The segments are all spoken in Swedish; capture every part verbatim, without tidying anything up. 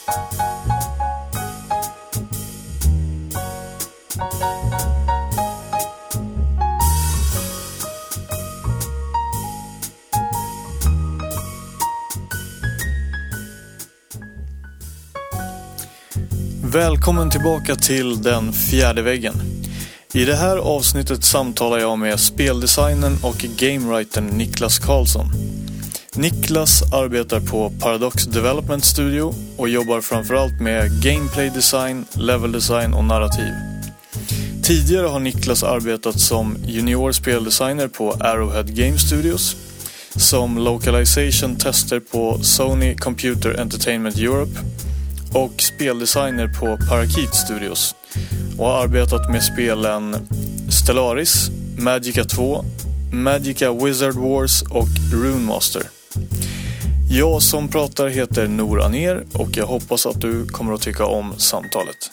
Välkommen tillbaka till Den fjärde väggen. I det här avsnittet samtalar jag med speldesignern och gamewritern Niklas Karlsson. Niklas arbetar på Paradox Development Studio och jobbar framförallt med gameplay design, level design och narrativ. Tidigare har Niklas arbetat som junior speldesigner på Arrowhead Game Studios, som localization tester på Sony Computer Entertainment Europe och speldesigner på Parakeet Studios och har arbetat med spelen Stellaris, Magicka två, Magicka Wizard Wars och Rune Master. Jag som pratar heter Nour Aner och jag hoppas att du kommer att tycka om samtalet.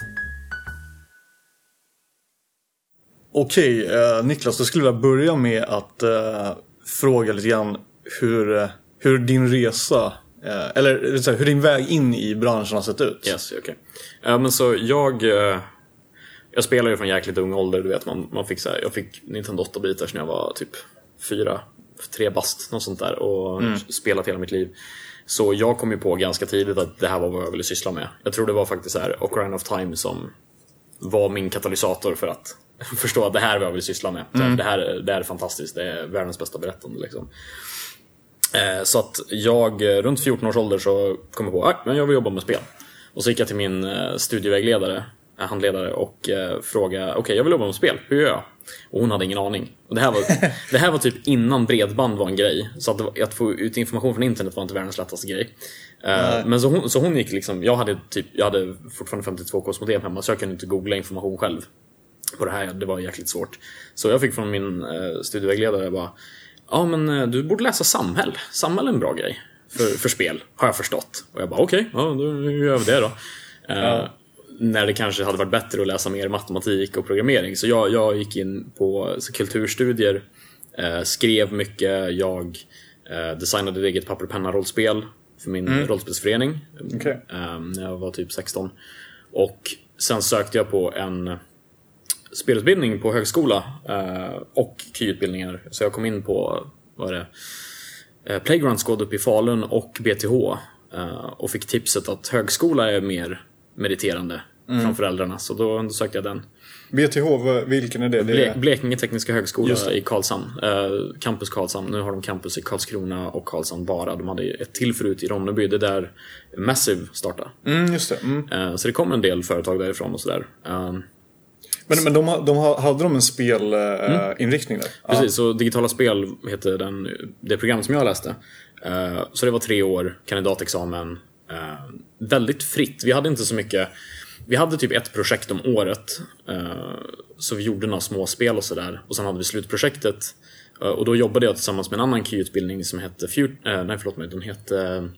Okej, eh, Niklas, jag skulle vilja börja med att eh, fråga lite grann hur, hur din resa eller hur din väg in i branschen har sett ut. Yes, okej. Okay. Ja, men så jag jag spelar ju från jäkligt ung ålder, du vet, man man fick så här, jag fick Nintendo åtta-bitar när jag var typ fyra, tre bast något sånt där och mm. spelat hela mitt liv. Så jag kom ju på ganska tidigt att det här var vad jag ville syssla med. Jag tror det var faktiskt så här Ocarina of Time som var min katalysator för att förstå att det här är vad jag vill syssla med. Mm. Det här det här är fantastiskt, det är världens bästa berättande liksom. Så att jag runt fjorton års ålder så kom jag på att jag vill jobba med spel. Och så gick jag till min studievägledare, handledare och frågade, okej, okay, jag vill jobba med spel, hur gör jag? Och hon hade ingen aning. Och det här var, det här var typ innan bredband var en grej. Så att, att få ut information från internet var inte världens lättaste grej. Nej. Men så hon, så hon gick liksom, jag hade, typ, jag hade fortfarande femtiotvå K modem hemma, så jag kunde inte googla information själv på det här, det var jäkligt svårt. Så jag fick från min studievägledare bara, ja, men du borde läsa Samhäll. Samhäll är en bra grej för, för spel, har jag förstått. Och jag bara, okej, okay, ja, då gör vi det då. Ja. Uh, när det kanske hade varit bättre att läsa mer matematik och programmering. Så jag, jag gick in på så, kulturstudier, uh, skrev mycket. Jag uh, designade ett eget papper- och penna-rollspel för min mm. rollspelsförening. Okay. uh, När jag var typ sexton. Och sen sökte jag på en spelutbildning på högskola eh, och K Y-utbildningar. Så jag kom in på vad är det, eh, Playground Squad uppe i Falun och B T H eh, och fick tipset att högskola är mer meriterande mm. från föräldrarna. Så då, då sökte jag den. B T H, vilken är det? Ble- det är... Blekinge Tekniska Högskola i Karlshamn. Eh, campus Karlshamn. Nu har de campus i Karlskrona och Karlshamn bara. De hade ett till förut i Ronneby. Det där Massive startade. Mm, just det. Mm. Eh, så det kom en del företag därifrån och sådär. Eh, Men, men de, de hade de en spelinriktning mm. där? Precis, så digitala spel heter den, det program som jag läste. Uh, så det var tre år, kandidatexamen. Uh, väldigt fritt, vi hade inte så mycket. Vi hade typ ett projekt om året. Uh, så vi gjorde några små spel och sådär. Och sen hade vi slutprojektet. Uh, och då jobbade jag tillsammans med en annan K Y-utbildning som hette Fut- uh, Nej förlåt mig, den hette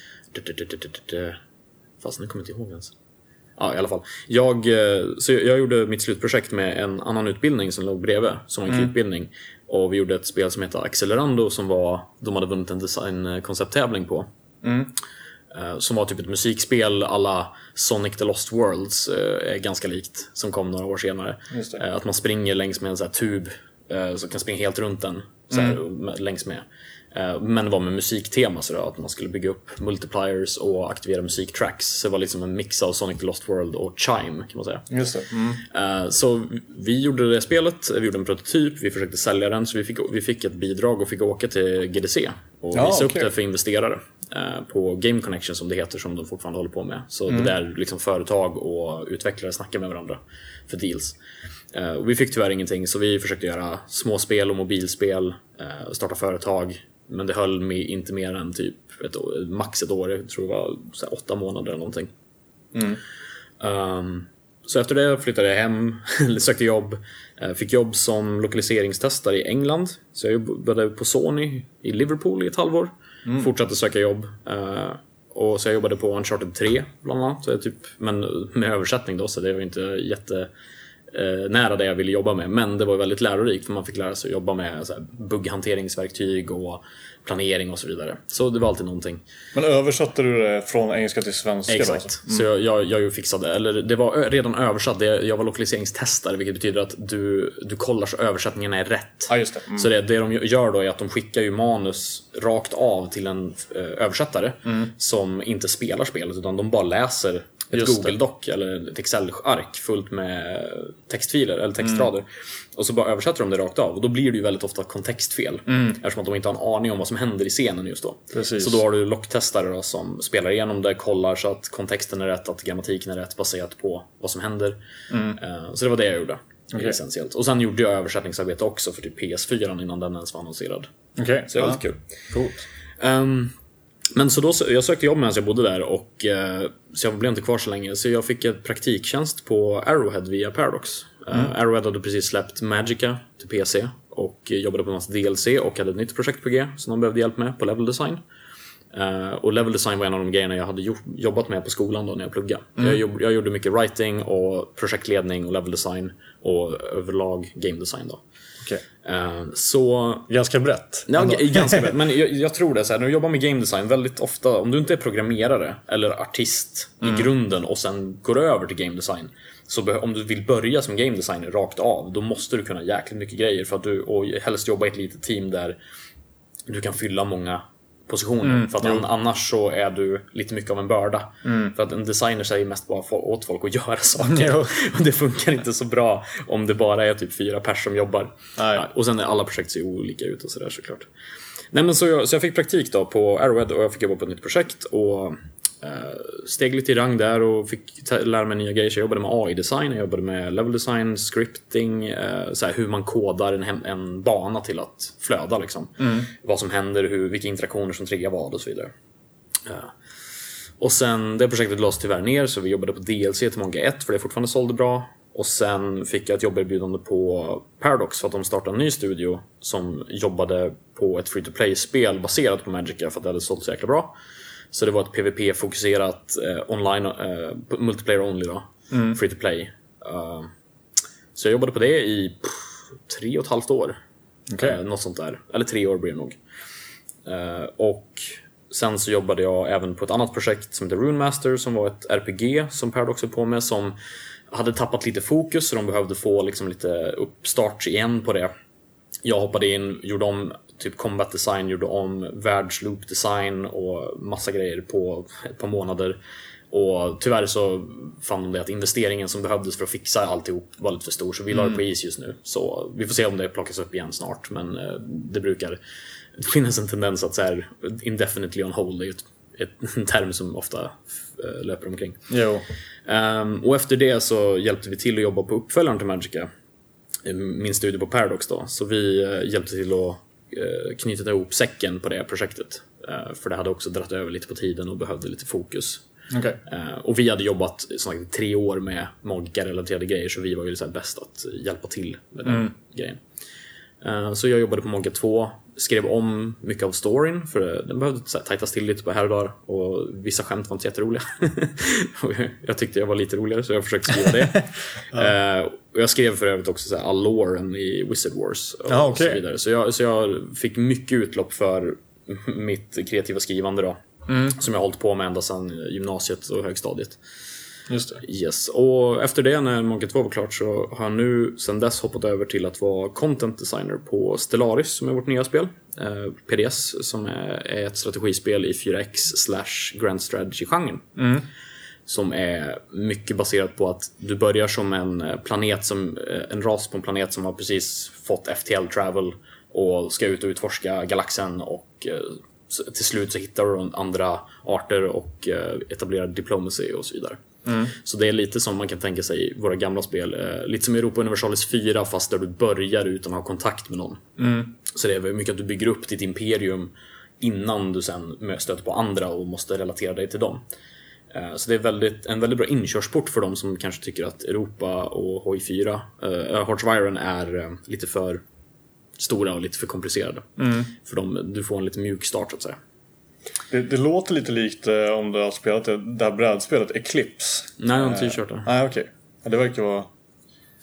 uh, Fast nu kommer jag inte ihåg ens. Ja, i alla fall. Jag, så jag gjorde mitt slutprojekt med en annan utbildning som låg bredvid, som en mm. utbildning. Och vi gjorde ett spel som heter Accelerando som var, de hade vunnit en designkoncepttävling på. Mm. Som var typ ett musikspel alla Sonic the Lost Worlds, är ganska likt, som kom några år senare. Att man springer längs med en sån här tub, så kan springa helt runt den så här, mm. längs med. Men det var med musiktema, så då, att man skulle bygga upp multipliers och aktivera musiktracks. Så det var liksom en mix av Sonic the Lost World och Chime, kan man säga. Just det. Mm. Så vi gjorde det spelet, vi gjorde en prototyp, vi försökte sälja den. Så vi fick, vi fick ett bidrag och fick åka till G D C och ja, visa okay. upp det för investerare på Game Connection, som det heter, som de fortfarande håller på med. Så mm. det där liksom företag och utvecklare snackar med varandra för deals. Och vi fick tyvärr ingenting, så vi försökte göra småspel och mobilspel, starta företag. Men det höll mig inte mer än typ ett år, max ett år. Jag tror det var så här, åtta månader eller någonting. Mm. Um, så efter det flyttade jag hem, sökte jobb. Fick jobb som lokaliseringstestare i England. Så jag jobbade på Sony i Liverpool i ett halvår. Mm. Fortsatte söka jobb. Uh, och så jag jobbade på Uncharted tre bland annat. Så jag typ, men med översättning då, så det var inte jätte eh, nära det jag ville jobba med. Men det var väldigt lärorikt för man fick lära sig att jobba med så här, bugghanteringsverktyg och planering och så vidare. Så det var alltid någonting. Men översatte du det från engelska till svenska? Exakt, alltså? mm. så jag, jag, jag ju fixade, eller det var redan översatt. Jag var lokaliseringstestare, vilket betyder att du, du kollar så översättningarna är rätt. Ja, just det. Mm. Så det, det de gör då är att de skickar ju manus rakt av till en eh, översättare mm. som inte spelar spelet, utan de bara läser ett Just Google-doc eller ett Excel-ark fullt med textfiler eller textrader. Mm. Och så bara översätter de det rakt av. Och då blir det ju väldigt ofta kontextfel. Mm. Eftersom att de inte har en aning om vad som händer i scenen just då. Precis. Så då har du locktestare då, som spelar igenom det, kollar så att kontexten är rätt, att grammatiken är rätt baserat på vad som händer. Mm. Så det var det jag gjorde. Okay. Essentiellt. Och sen gjorde jag översättningsarbete också för typ P S fyra innan den ens var annonserad. Okay. Så det var ja. lite kul. Coolt. Um, Men så då, jag sökte jobb medan jag bodde där och eh, så jag blev inte kvar så länge. Så jag fick ett praktiktjänst på Arrowhead via Paradox. mm. uh, Arrowhead hade precis släppt Magica till P C och jobbade på en massa D L C och hade ett nytt projekt på G som de behövde hjälp med på level design. uh, Och level design var en av de grejerna jag hade gjort, jobbat med på skolan då när jag pluggade. mm. jag, jobb, jag gjorde mycket writing och projektledning och level design och överlag game design då. Okay. Uh, så ganska brett. Ja, g- ganska brett. Men jag, jag tror det så här, när du jobbar med game design väldigt ofta, om du inte är programmerare eller artist mm. i grunden och sen går över till game design, så be- om du vill börja som game designer rakt av, då måste du kunna jäkligt mycket grejer för att du, och helst jobba i ett litet team där du kan fylla många positioner. Mm, för att an, annars så är du lite mycket av en börda. Mm. För att en designer säger mest bara få, åt folk att göra saker. Och det funkar inte så bra om det bara är typ fyra pers som jobbar. Ja, och sen är alla projekt ser olika ut och sådär såklart. Nej, men så, jag, så jag fick praktik då på Arrowhead och jag fick jobba på ett nytt projekt. Och eh, steg lite i rang där och fick ta, lära mig nya grejer. Så jag jobbade med A I-design, jag jobbade med level design, scripting, eh, så här, hur man kodar en, en bana till att flöda liksom. Mm. Vad som händer, hur, vilka interaktioner som triggar vad och så vidare. Ja. Och sen det projektet lades tyvärr ner, så vi jobbade på D L C till Monga ett för det fortfarande sålde bra. Och sen fick jag ett jobberbjudande på Paradox för att de startade en ny studio som jobbade på ett free-to-play-spel baserat på Magica för att det hade sålt så jäkla bra. Så det var ett PvP-fokuserat eh, online, eh, multiplayer only då, mm. free-to-play. Uh, så jag jobbade på det i pff, tre och ett halvt år. Okay. Eh, något sånt där. Eller tre år blir det nog. Uh, och sen så jobbade jag även på ett annat projekt som heter Rune Master, som var ett R P G som Paradox höll på med, som hade tappat lite fokus så de behövde få liksom lite uppstart igen på det. Jag hoppade in, gjorde om typ combat design, gjorde om världsloop design och massa grejer på ett par månader. Och tyvärr så fann de det att investeringen som behövdes för att fixa alltihop var lite för stor, så vi mm. la det på is just nu. Så vi får se om det plockas upp igen snart, men det brukar finnas en tendens att så här indefinitely on hold är ett Ett, en term som ofta uh, löper omkring. Jo. Um, och efter det så hjälpte vi till att jobba på uppföljaren till Magica, min studie på Paradox då. Så vi uh, hjälpte till att uh, knyta ihop säcken på det projektet, uh, för det hade också dratt över lite på tiden och behövde lite fokus. Okay. Uh, och vi hade jobbat sagt, tre år med Magica-relaterade grejer, så vi var ju så här bäst att hjälpa till med den mm. grejen. Uh, så jag jobbade på Magica två, skrev om mycket av storyn, för den behövde så här, tajtas till lite på här och där, och vissa skämt var inte jätteroliga. Jag tyckte jag var lite roligare, så jag försökte skriva det. ja. uh, och jag skrev för övrigt också så här, all loren i Wizard Wars och, ah, okay. och så vidare. Så jag, så jag fick mycket utlopp för mitt kreativa skrivande då, mm. som jag har hållit på med ända sedan gymnasiet och högstadiet. Just det. Yes. Och efter det, när Monka två var klart, så har jag nu sedan dess hoppat över till att vara content designer på Stellaris, som är vårt nya spel, eh, P D S, som är, är ett strategispel i fyra X slash Grand Strategy-genren, mm. som är mycket baserat på att du börjar som en planet som, en ras på en planet som har precis fått F T L travel och ska ut och utforska galaxen, och eh, till slut så hittar du andra arter och eh, etablerar diplomacy och så vidare. Mm. Så det är lite som man kan tänka sig våra gamla spel, eh, lite som Europa Universalis fyra, fast där du börjar utan att ha kontakt med någon. Mm. Så det är mycket att du bygger upp ditt imperium innan du sen stöter på andra och måste relatera dig till dem. eh, Så det är väldigt, en väldigt bra inkörsport för dem som kanske tycker att Europa och H I fyra, eh, Hearts of Iron, är eh, lite för stora och lite för komplicerade. Mm. För dem, du får en lite mjuk start så att säga. Det, det låter lite likt eh, om du har spelat det, det här brädspelet Eclipse. Nej, jag har inte kört det. Nej, okej. Okay. Det verkar vara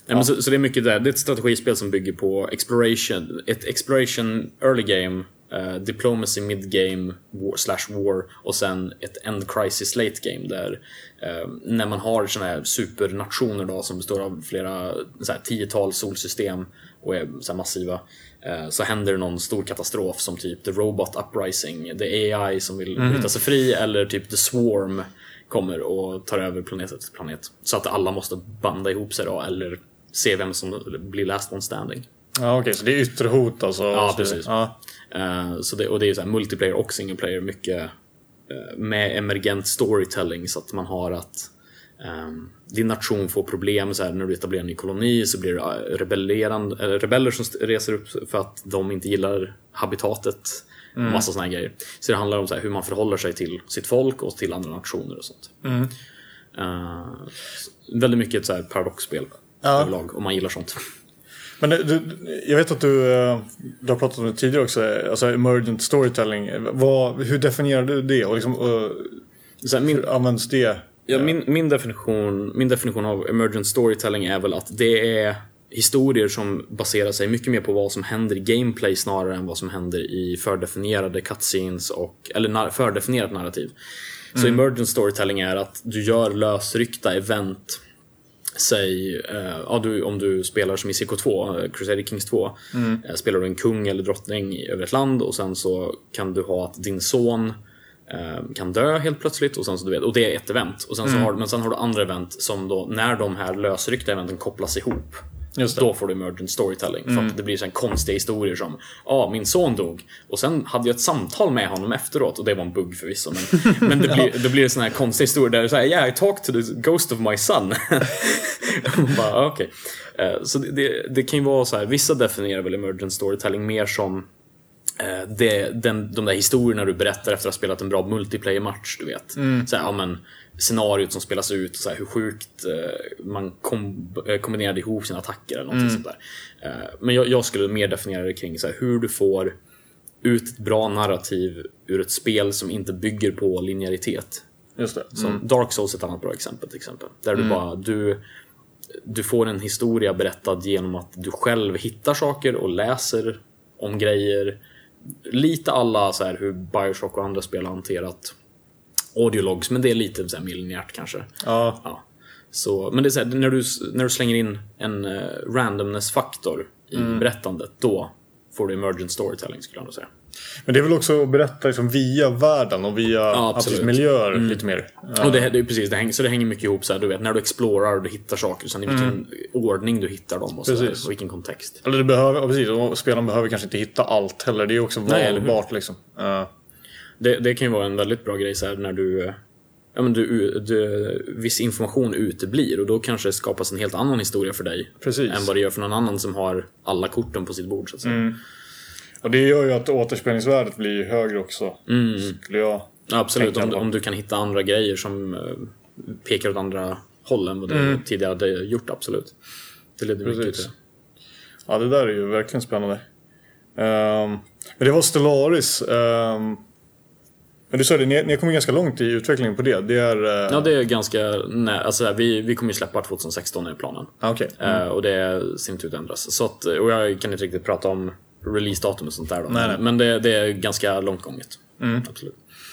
Ja, men så, så det är mycket där. Det är ett strategispel som bygger på exploration, ett exploration early game, uh, diplomacy mid game war, slash war och sen ett end crisis late game där uh, när man har såna här supernationer då, som består av flera så här, tiotal solsystem och är så här massiva, uh, så händer det någon stor katastrof som typ The Robot Uprising, The A I som vill mm. bryta sig fri, eller typ The Swarm kommer och tar över planet efter planet. Så att alla måste banda ihop sig då, eller se vem som blir last one standing. Ja, okej, okay, så det är yttre hot alltså. Ja, precis. Ja. Uh, så det, och det är så här multiplayer och single player mycket uh, med emergent storytelling, så att man har att um, din nation får problem så här, när du etablerar en ny koloni så blir det rebellerande, eller rebeller som reser upp för att de inte gillar habitatet. Mm. Massa såna här grejer. Så det handlar om så här, hur man förhåller sig till sitt folk och till andra nationer och sånt. Mm. Uh, väldigt mycket ett så här paradoxspel ja. överlag, om man gillar sånt. Men det, du, jag vet att du, du har pratat om det tidigare också, alltså emergent storytelling. Vad, hur definierar du det? Och liksom, uh, så här, min, hur används det? Ja, min, min, definition, min definition av emergent storytelling är väl att det är historier som baserar sig mycket mer på vad som händer i gameplay snarare än vad som händer i fördefinierade cutscenes och, eller nar- fördefinierat narrativ. Mm. Så emergent storytelling är att du gör lösryckta event. Säg, eh, ja, du, om du spelar som i C K två, Crusader Kings två, mm. eh, spelar du en kung eller drottning över ett land, och sen så kan du ha att din son eh, kan dö helt plötsligt, och sen så du vet, och det är ett event, och sen så mm. har, men sen har du andra event som då, när de här lösryckta eventen kopplas ihop, då får du emergent storytelling. Mm. För att det blir så en konstiga historier som, ja, ah, min son dog, och sen hade jag ett samtal med honom efteråt, och det var en bugg förvisso, men, men det blir, det blir såna här konstiga historier där det är så här, yeah, I talked to the ghost of my son. Bara, okay. uh, så det, det, det kan ju vara så här, vissa definierar väl emergent storytelling mer som uh, det, den, de där historierna du berättar efter att ha spelat en bra multiplayer-match, du vet. Mm. Så här, ja, men scenariot som spelas ut, så här, hur sjukt uh, man kom, uh, kombinerade ihop sina attacker eller någonting mm. sånt där. Uh, men jag, jag skulle mer definiera det kring så här, hur du får ut ett bra narrativ ur ett spel som inte bygger på linjäritet. Just det. Som mm. Dark Souls är ett annat bra exempel, till exempel. Där mm. du bara du, du får en historia berättad genom att du själv hittar saker och läser om grejer. Lite alla så här, hur Bioshock och andra spel har hanterat audiologs, men det är lite så här millinjärt kanske. Ja. Ja. Så, men det är så här, när du när du slänger in en uh, randomness-faktor i mm. berättandet, då får du emergent storytelling, skulle jag säga. Men det är väl också att berätta liksom via världen och via ja, miljöer mm. lite mer. Ja. Och det, det är precis, det hänger, så det hänger mycket ihop så här, du vet, när du explorar och du hittar saker, sen i vilken mm. ordning du hittar dem och, så där, och vilken kontext. Eller du behöver, ja, precis, och spelaren behöver kanske inte hitta allt heller, det är också valbart liksom. Uh. Det, det kan ju vara en väldigt bra grej så här, när du ja, men du, du, viss information uteblir, och då kanske det skapas en helt annan historia för dig. Precis. Än vad det gör för någon annan som har alla korten på sitt bord, så att säga. Mm. Och det gör ju att återspelningsvärdet blir högre också, mm. skulle jag absolut, om du, om du kan hitta andra grejer som uh, pekar åt andra håll än vad du mm. tidigare hade gjort, absolut. Det leder mycket till det. Ja, det där är ju verkligen spännande. Um, men det var Stellaris. Um, men du sa det, ni, ni har kommit ganska långt i utvecklingen på det. Det är, uh... Ja, det är ganska... Nej, alltså, vi, vi kommer ju släppa tjugo sexton i planen. Ah, okay. mm. uh, och det ser inte ut att ändras. Så att, och jag kan inte riktigt prata om release-datum och sånt där då. Nej, nej. Men det, det är ganska långt gånget. Mm. Absolut.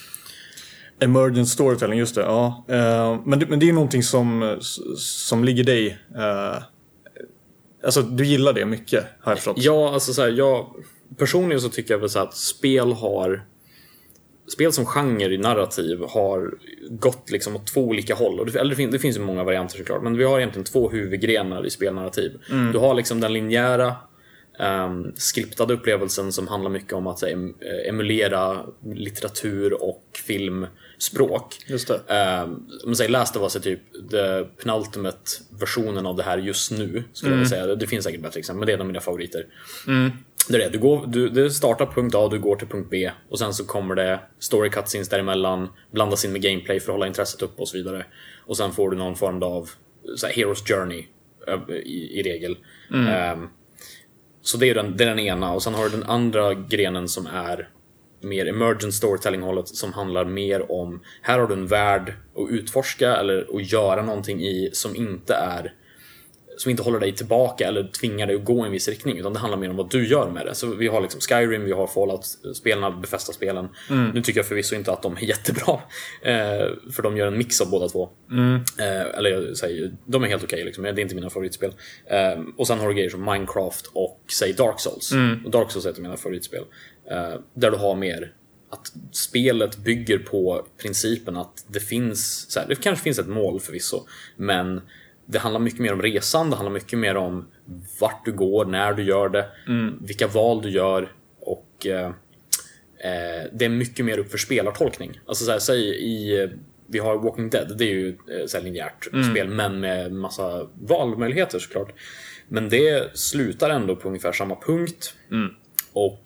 Emergent storytelling, just det. Ja. Uh, men, det men det är någonting som, som ligger dig... Uh, alltså, du gillar det mycket, har jag förstått. Ja, alltså så här, jag... Personligen så tycker jag väl så att spel har... Spel som genre i narrativ har gått liksom åt två olika håll. Och det, eller det, finns, det finns ju många varianter såklart. Men vi har egentligen två huvudgrenar i spelnarrativ. Mm. Du har liksom den linjära um, skriptade upplevelsen som handlar mycket om att här, emulera litteratur och filmspråk. Just det. Um, man säger Last of Us är typ the penultimate versionen av det här just nu, skulle mm. jag säga. Det finns säkert bättre exempel, men det är en av mina favoriter. Mm. Det är det. Du, går, du, det startar punkt A, du går till punkt B, och sen så kommer det story cutscenes däremellan, blandas in med gameplay för att hålla intresset upp och så vidare. Och sen får du någon form av så här, Hero's Journey i, i regel. Mm. Um, så det är, den, det är den ena. Och sen har du den andra grenen som är mer emergent storytelling-hållet, som handlar mer om, här har du en värld att utforska eller att göra någonting i som inte är som inte håller dig tillbaka eller tvingar dig att gå i en viss riktning, utan det handlar mer om vad du gör med det. Så vi har liksom Skyrim, vi har Fallout-spelen, Bethesda-spelen. Mm. Nu tycker jag förvisso inte att de är jättebra, eh, för de gör en mix av båda två. Mm. Eh, eller jag säger, de är helt okej, okay, liksom. Det är inte mina favoritspel. Eh, och sen har du grejer som Minecraft och säg Dark Souls. Mm. Och Dark Souls är ett av mina favoritspel. Eh, där du har mer att spelet bygger på principen att det finns, så här, det kanske finns ett mål förvisso, men det handlar mycket mer om resan, det handlar mycket mer om vart du går, när du gör det, mm. vilka val du gör, och eh, eh, det är mycket mer upp för spelartolkning. Alltså så här, säg i, vi har Walking Dead, det är ju eh, så här linjärt mm. spel, men med massa valmöjligheter såklart. Men det slutar ändå på ungefär samma punkt, mm. och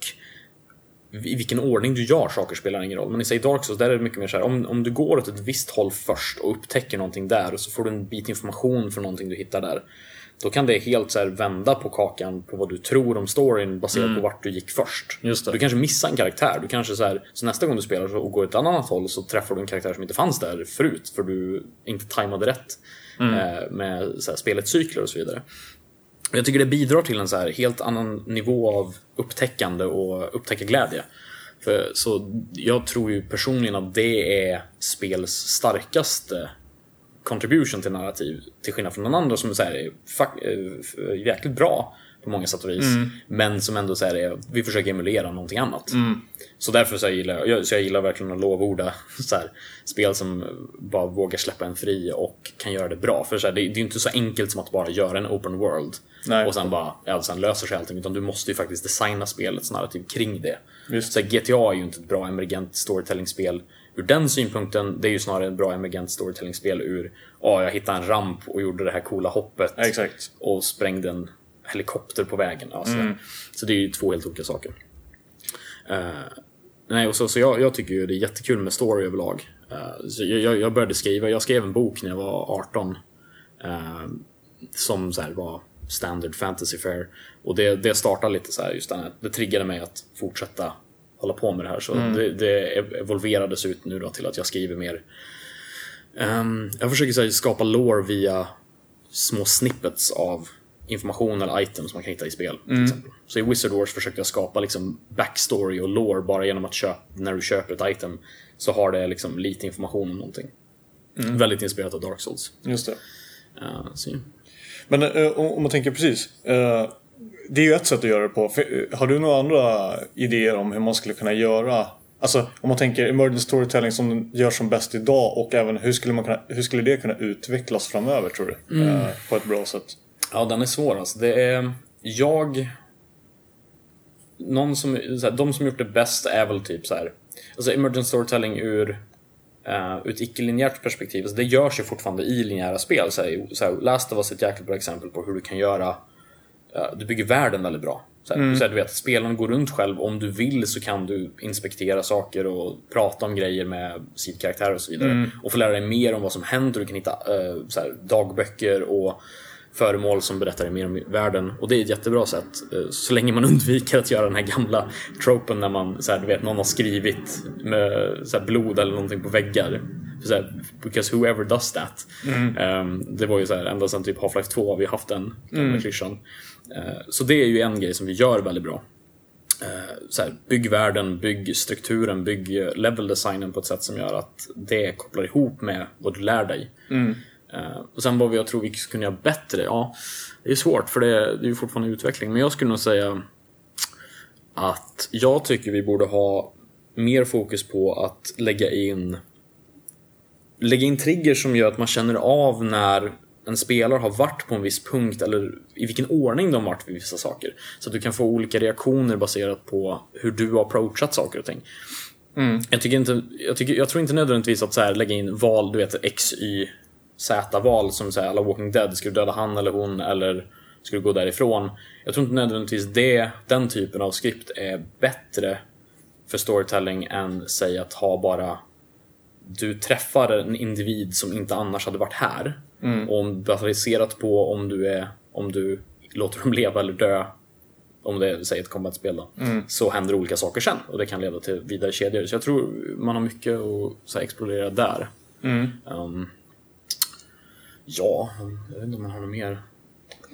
i vilken ordning du gör saker spelar ingen roll. Men i sig Dark Souls, där är det mycket mer så här, om, om du går åt ett visst håll först och upptäcker någonting där, och så får du en bit information från någonting du hittar där, då kan det helt så här vända på kakan på vad du tror om storyn baserat mm. på vart du gick först. Just det. Du kanske missar en karaktär, du kanske så här, så nästa gång du spelar och går åt ett annat håll, så träffar du en karaktär som inte fanns där förut, för du inte tajmade rätt mm. eh, med så här, spelets cykler och så vidare. Jag tycker det bidrar till en så här helt annan nivå av upptäckande och upptäcka glädje. För, så jag tror ju personligen att det är spels starkaste contribution till narrativ, till skillnad från någon annan som så här är fuck, är jäkligt bra på många sätt och vis, mm. men som ändå så här är, vi försöker emulera någonting annat. Mm. Så därför så jag gillar jag, så jag gillar verkligen att lovorda så här, spel som bara vågar släppa en fri och kan göra det bra. För så här, det, det är ju inte så enkelt som att bara göra en open world. Nej. Och sen bara ja, sen löser sig allting, utan du måste ju faktiskt designa spelets narrativ kring det. Just. Så här, G T A är ju inte ett bra emergent storytelling-spel ur den synpunkten. Det är ju snarare ett bra emergent storytelling-spel ur ja, jag hittade en ramp och gjorde det här coola hoppet. Exakt. Och sprängde en helikopter på vägen. Alltså. Mm. Så det är ju två helt olika saker. Uh, nej, och så, så jag, jag tycker ju det är jättekul med story överlag. Uh, så jag, jag började skriva, jag skrev en bok när jag var arton uh, som så här var standard fantasy fare. Och det, det startade lite så här, just den här, det triggade mig att fortsätta hålla på med det här. Så mm. det, det evolverades ut nu då till att jag skriver mer. Um, jag försöker så här, skapa lore via små snippets av information eller items man kan hitta i spel till mm. exempel. Så i Wizard Wars försökte jag skapa liksom backstory och lore bara genom att köpa, när du köper ett item så har det liksom lite information om någonting. Mm. Väldigt inspirerat av Dark Souls. Just det. Uh, så. Men uh, om man tänker precis, uh, det är ju ett sätt att göra det på. För, har du några andra idéer om hur man skulle kunna göra, alltså om man tänker emergent storytelling som görs som bäst idag, och även hur skulle, man kunna, hur skulle det kunna utvecklas framöver, tror du? Mm. Uh, på ett bra sätt. Ja, den är svår alltså. Det är jag någon som så här, de som gjort det bäst är väl typ så här, alltså emergent storytelling ur uh, ur ett icke-linjärt perspektiv. Alltså, det görs ju fortfarande i linjära spel, så här, så här, Last of Us är ett jäkligt bra exempel på hur du kan göra uh, du bygger världen väldigt bra. Så här, mm. så här, du vet, spelaren går runt själv, om du vill så kan du inspektera saker och prata om grejer med sidkaraktärer och så vidare, mm. och få lära dig mer om vad som händer. Du kan hitta uh, så här, dagböcker och föremål som berättar mer om världen, och det är ett jättebra sätt så länge man undviker att göra den här gamla tropen när man så här, du vet, någon har skrivit med så här, blod eller någonting på väggar, så här, because whoever does that. Mm. um, det var ju så här, ända sedan typ Half-Life två har vi haft den mm. klyschan. uh, så det är ju en grej som vi gör väldigt bra. uh, så här, bygg världen, bygg strukturen, bygg level designen på ett sätt som gör att det kopplar ihop med vad du lär dig. Mm. Uh, och sen vad jag tror vi skulle kunna göra bättre, ja, det är svårt för det, det är ju fortfarande utveckling, men jag skulle nog säga att jag tycker vi borde ha mer fokus på att lägga in lägga in trigger som gör att man känner av när en spelare har varit på en viss punkt eller i vilken ordning de har varit vid vissa saker, så att du kan få olika reaktioner baserat på hur du har approachat saker och ting. Mm. Jag tycker inte jag, tycker, jag tror inte nödvändigtvis att så här, lägga in val, du vet, X, Y Z-val som säger alla Walking Dead, ska du döda han eller hon eller ska du gå därifrån. Jag tror inte nödvändigtvis det, den typen av skript är bättre för storytelling än säga att ha bara du träffar en individ som inte annars hade varit här, mm. och om baserat på om du är om du låter dem leva eller dö, om det är säg ett combat-spel då, mm. så händer olika saker sen och det kan leda till vidare kedjor. Så jag tror man har mycket att så här, explorera där. Mm. um, Ja, jag vet inte om man har något mer.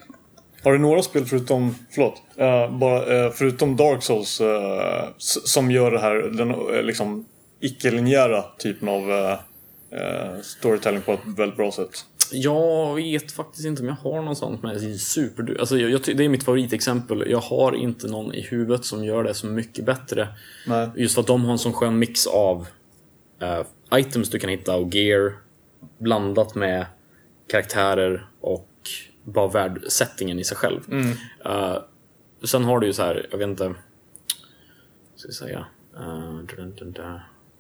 Har du några spel förutom, förlåt, uh, bara, uh, förutom Dark Souls uh, s- som gör det här, den uh, liksom icke-linjära typen av uh, uh, storytelling på ett väldigt bra sätt? Jag vet faktiskt inte om jag har någon sån med super... Alltså jag, jag, det är mitt favoritexempel. Jag har inte någon i huvudet som gör det så mycket bättre. Nej. Just för att de har en sån skön mix av uh, items du kan hitta och gear blandat med karaktärer och bara världsettingen i sig själv. Mm. Uh, sen har du ju så här, jag vet inte, ska jag säga, uh, dun, dun, dun.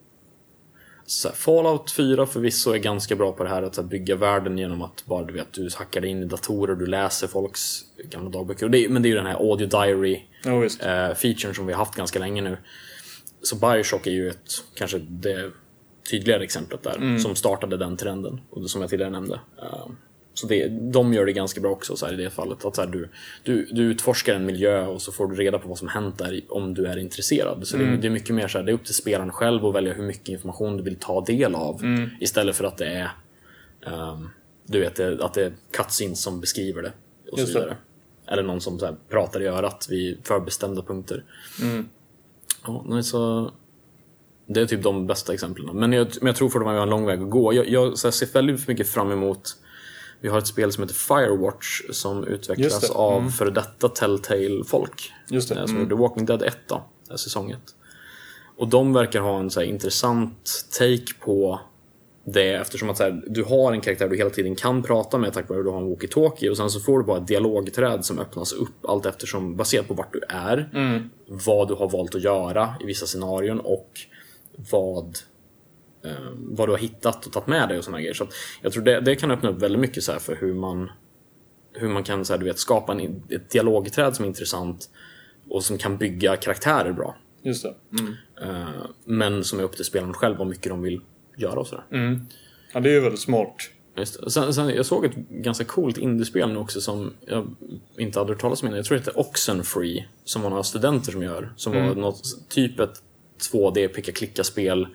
Så här, Fallout fyra förvisso är ganska bra på det här att så här, bygga världen genom att bara du vet du hackar dig in i datorer, du läser folks gamla dagböcker. Och det, men det är ju den här audio diary oh, visst. uh, featuren som vi har haft ganska länge nu. Så BioShock är ju ett kanske det tydligare exemplet där mm. som startade den trenden och som jag tidigare nämnde. Uh, Så det, de gör det ganska bra också så här, i det fallet. Att så här, du, du, du utforskar en miljö och så får du reda på vad som hänt där om du är intresserad. Så mm. det, det är mycket mer så här, det är upp till spelaren själv att välja hur mycket information du vill ta del av. Mm. Istället för att det är um, du vet, att det är cutscenes som beskriver det. Och så vidare. Eller någon som så här, pratar i örat vid förbestämda punkter. Mm. Ja, så... Det är typ de bästa exemplen. Men jag, men jag tror för att man har en lång väg att gå. Jag, jag så här, ser väldigt mycket fram emot. Vi har ett spel som heter Firewatch som utvecklas mm. av för detta Telltale-folk. Just det. Mm. Som mm. gjorde Walking Dead ett då, säsong ett. Och de verkar ha en så här intressant take på det, eftersom att så här, du har en karaktär du hela tiden kan prata med tack vare att du har en walkie-talkie, och sen så får du bara ett dialogträd som öppnas upp allt eftersom, baserat på vart du är, mm. vad du har valt att göra i vissa scenarion och vad vad du har hittat och tagit med dig och såna grejer. Så att jag tror det, det kan öppna upp väldigt mycket så här för hur man hur man kan så här, du vet, skapa en, ett dialogträd som är intressant och som kan bygga karaktärer bra. Just det. Mm. Uh, men som är upp till spelaren själv vad mycket de vill göra och sådär. Mm. Ja, det är ju väldigt smart. Just det. Sen, sen, jag såg ett ganska coolt indiespel nu också som jag inte hade hört talas om innan. Jag tror det heter Oxenfree, som var några studenter som gör. Som mm. var något typ ett två D picka-klicka-spel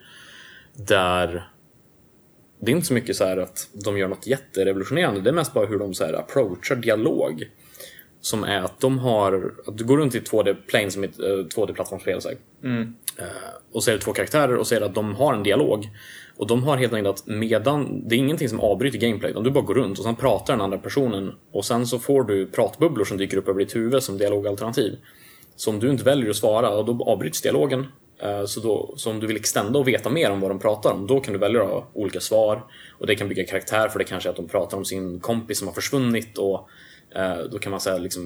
där det är inte så mycket så här att de gör något jätterevolutionerande. Det är mest bara hur de så här approachar dialog. Som är att de har, att du går runt i två D-plane som ett uh, två D-plattformsspel sig. Mm. Uh, och så är det två karaktärer och så är det att de har en dialog. Och de har helt enkelt att medan, det är ingenting som avbryter gameplay. Du bara går runt och sen pratar den andra personen. Och sen så får du pratbubblor som dyker upp över ditt huvud som dialogalternativ. Så om du inte väljer att svara, och då avbryts dialogen. Så, då, så om du vill extenda och veta mer om vad de pratar om, då kan du välja att ha olika svar. Och det kan bygga karaktär, för det kanske är att de pratar om sin kompis som har försvunnit. Och eh, då kan man säga, liksom,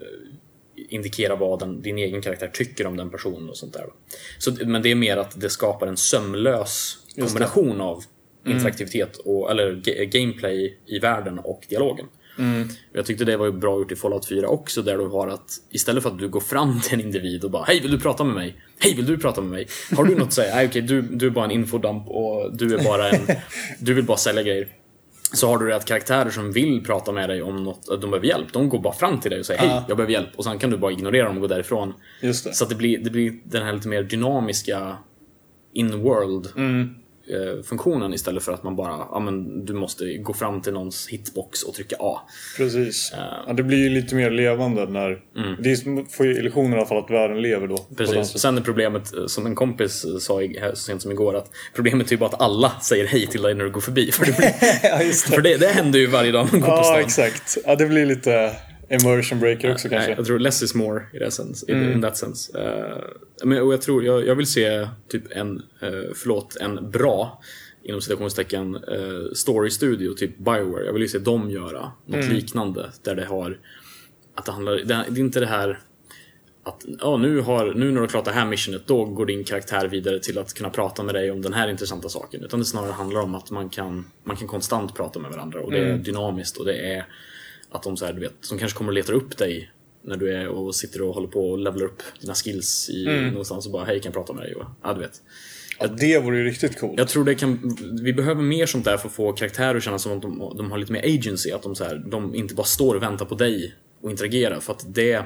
eh, indikera vad den, din egen karaktär tycker om den personen och sånt där. Så, men det är mer att det skapar en sömlös kombination av mm. interaktivitet och, eller g- gameplay i världen och dialogen. Mm. Jag tyckte det var ju bra gjort i Fallout fyra också, där du har att istället för att du går fram till en individ och bara hej, vill du prata med mig? Hej, vill du prata med mig? Har du något att säga? Nej, okej, du, du är bara en infodump och du är bara en du vill bara sälja grejer. Så har du det att karaktärer som vill prata med dig om något, de behöver hjälp, de går bara fram till dig och säger hej, jag behöver hjälp, och sen kan du bara ignorera dem och gå därifrån. Just det. Så att det blir, det blir den här lite mer dynamiska in-world mm. funktionen, istället för att man bara, ja, men du måste gå fram till någons hitbox och trycka A. Precis. Uh, ja, det blir ju lite mer levande när mm. det får ju illusionen i alla fall att världen lever då. Precis. Sen är problemet, som en kompis sa så sent som igår, att problemet är ju bara att alla säger hej till dig när du går förbi. För det, blir, ja, just det. För det, det händer ju varje dag man går ja, på stan. Ja, exakt. Ja, det blir lite immersion breaker också, uh, kanske. Jag tror less is more i det sense, mm. in that sense. Uh, men, och jag tror, jag, jag vill se typ en, uh, förlåt, en bra inom citationstecken uh, story studio, typ BioWare. Jag vill ju se dem göra något mm. liknande, där det har att det handlar, det, det är inte det här att ja, nu, har, nu när du har klarat det här missionet, då går din karaktär vidare till att kunna prata med dig om den här intressanta saken, utan det snarare handlar om att man kan, man kan konstant prata med varandra, och det mm. är dynamiskt, och det är att de så här, du vet, som kanske kommer att leta upp dig när du är och sitter och håller på och levelar upp dina skills i mm. någonstans, och bara hej, kan prata med dig, och ja, du vet. Ja, det vore ju riktigt coolt. Jag tror det kan, vi behöver mer sånt där för att få karaktärer att känna som att de, de har lite mer agency, att de, så här, de inte bara står och väntar på dig och interagerar, för att det,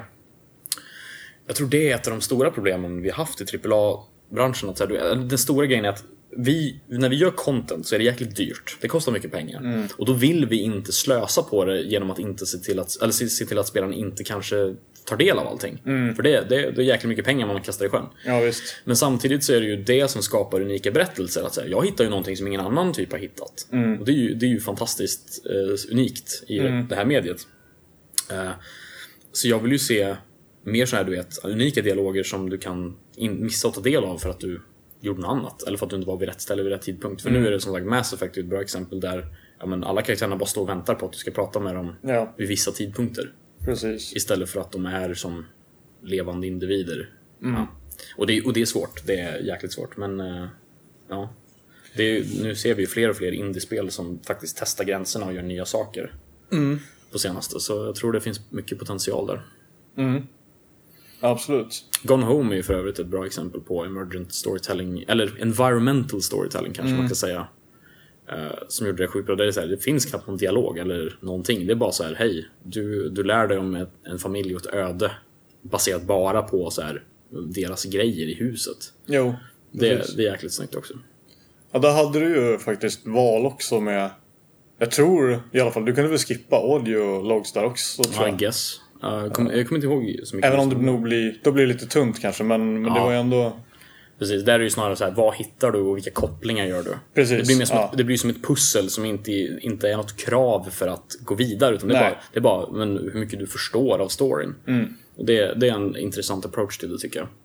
jag tror det är ett av de stora problemen vi har haft i trippel A-branschen, att så här, den stora grejen är att vi, när vi gör content så är det jäkligt dyrt. Det kostar mycket pengar. Mm. Och då vill vi inte slösa på det genom att inte se till att, eller se, se till att spelaren inte kanske tar del av allting. Mm. För det, det, det är jäkligt mycket pengar man kastar i sjön. Ja, visst. Men samtidigt så är det ju det som skapar unika berättelser. Att säga, jag hittar ju någonting som ingen annan typ har hittat. Mm. Och det är ju, det är ju fantastiskt eh, unikt i mm. det här mediet. Eh, så jag vill ju se mer så här, du vet, unika dialoger som du kan in, missa att ta del av för att du gjorde något annat. Eller för att du inte var vid rätt ställe vid rätt tidpunkt. För mm. nu är det som sagt Mass Effect ett bra exempel där ja, men alla karaktärerna bara står och väntar på att du ska prata med dem ja. vid vissa tidpunkter. Precis. Istället för att de är som levande individer. Mm. Ja. Och, det, och det är svårt. Det är jäkligt svårt. Men uh, ja. Det är, nu ser vi ju fler och fler indiespel som faktiskt testar gränserna och gör nya saker. Mm. På senaste. Så jag tror det finns mycket potential där. Mm. Absolut. Gone Home är ju för övrigt ett bra exempel på emergent storytelling. Eller environmental storytelling kanske mm. man kan säga. Uh, som gjorde det sjukt bra. Det, är så här, det finns knappt någon dialog eller någonting. Det är bara så här, hej, du, du lär dig om ett, en familj och ett öde baserat bara på så här, deras grejer i huset. Jo, det, det är jäkligt snyggt också. Ja, där hade du ju faktiskt val också med, jag tror i alla fall, du kunde väl skippa audio logs där också, tror jag. I guess. Uh, jag, kom, jag kommer inte ihåg så mycket. Även om det nog blir, då blir det lite tunt kanske, men, men ja. det var ju ändå... Precis, där är det ju snarare så här, vad hittar du och vilka kopplingar gör du? Precis, det blir mer som ja. ett, det blir som ett pussel som inte, inte är något krav för att gå vidare, utan det är, bara, det är bara men hur mycket du förstår av storyn. Mm. Och det, det är en intressant approach till det, tycker jag.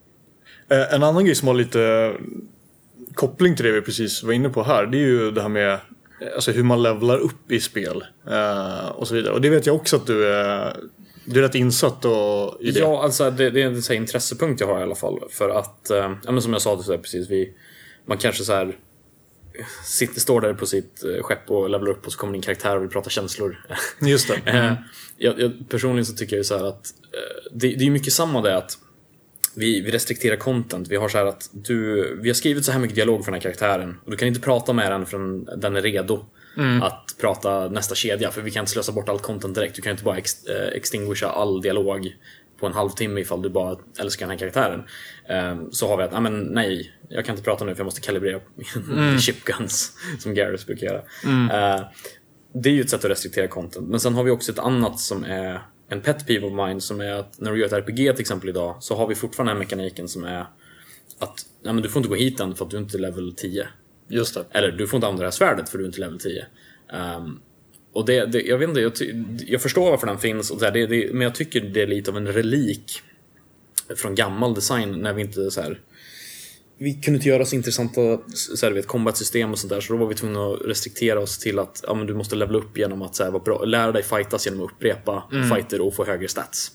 Eh, en annan grej som har lite koppling till det vi precis var inne på här, det är ju det här med alltså, hur man levlar upp i spel eh, och så vidare. Och det vet jag också att du är... Du är rätt insatt och i det. Ja, alltså det, det är en så här, intressepunkt jag har i alla fall. För att, eh, ja, men som jag sa så här, precis, vi, man kanske så här sitter, står där på sitt skepp och levlar upp och så kommer din karaktär och vill prata känslor. Just det. Mm. jag, jag, personligen så tycker jag så här att eh, det, det är mycket samma det att vi, vi restrikterar content. Vi har så här att du, vi har skrivit så här mycket dialog för den här karaktären och du kan inte prata med den förrän den är redo. Mm. Att prata nästa kedja, för vi kan inte slösa bort allt content direkt. Du kan inte bara ex- extinguisha all dialog på en halvtimme ifall du bara älskar den här karaktären. um, Så har vi att, ah, men nej, jag kan inte prata nu för jag måste kalibrera mm. chipguns som Garrus brukar göra. mm. uh, Det är ju ett sätt att restriktera content. Men sen har vi också ett annat som är en pet peeve of mine, som är att när du gör ett R P G till exempel idag, så har vi fortfarande den här mekaniken som är att nej, men du får inte gå hit än för att du inte är level tio. Just det. Eller du får inte använda det här svärdet för du är inte level tio. um, Och det, det, jag vet inte, jag, ty- jag förstår varför den finns och det, det, det, men jag tycker det är lite av en relik från gammal design, när vi inte så här, vi kunde inte göra så intressanta så här, vet, combat-system och sånt där, så då var vi tvungna att restriktera oss till att ja, men du måste levela upp genom att så här, vara bra, lära dig fightas genom att upprepa mm. fighter och få högre stats.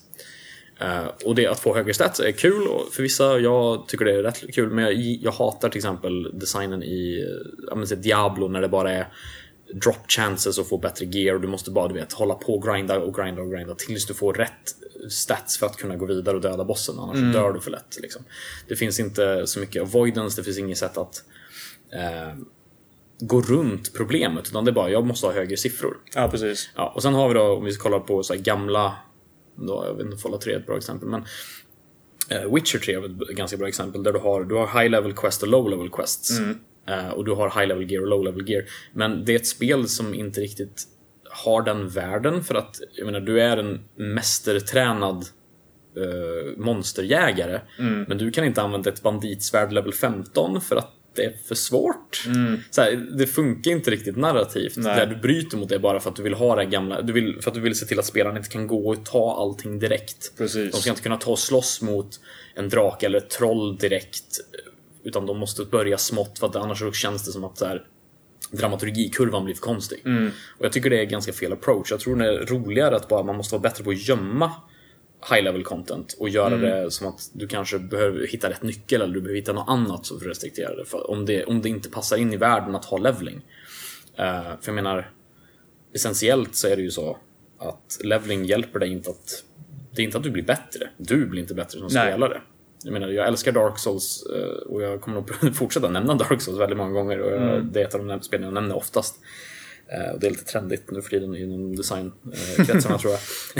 Uh, och det att få högre stats är kul och för vissa, jag tycker det är rätt kul, men jag, jag hatar till exempel designen i jag menar, Diablo, när det bara är drop chances och få bättre gear och du måste bara du vet, hålla på och grinda och grinda och grinda tills du får rätt stats för att kunna gå vidare och döda bossen, annars mm. dör du för lätt liksom. Det finns inte så mycket avoidance, det finns inget sätt att uh, gå runt problemet, utan det är bara, jag måste ha högre siffror. Ja, precis. Ja, och sen har vi då, om vi ska kolla på så här gamla då, jag vet inte, Fallout tre är ett bra exempel, men uh, Witcher tre är ett ganska bra exempel, där du har, du har high level quest och low level quests. Mm. Uh, och du har high level gear och low level gear. Men det är ett spel som inte riktigt har den världen, för att jag menar, du är en mästertränad uh, monsterjägare, mm. men du kan inte använda ett banditsvärd level femton för att det är för svårt. Mm. Så här, det funkar inte riktigt narrativt. Nej. Där du bryter mot det bara för att du vill ha det gamla, du vill, för att du vill se till att spelaren inte kan gå och ta allting direkt. Precis. De ska inte kunna ta och slåss mot en drake eller ett troll direkt, utan de måste börja smått, för att annars så känns det som att så här, dramaturgikurvan blir för konstig. Mm. Och jag tycker det är ganska fel approach. Jag tror det är roligare att bara man måste vara bättre på att gömma high level content och göra mm. det som att du kanske behöver hitta rätt nyckel, eller du behöver hitta något annat som restrikterar det, för om det, om det inte passar in i världen att ha leveling. Uh, för jag menar, essentiellt så är det ju så att leveling hjälper dig inte att, det är inte att du blir bättre, du blir inte bättre som Nej. spelare. Jag menar, jag älskar Dark Souls och jag kommer nog fortsätta nämna Dark Souls väldigt många gånger, och mm. det är ett av de spelen jag nämner oftast. Och det är lite trendigt nu för tiden inom designkretsarna tror jag.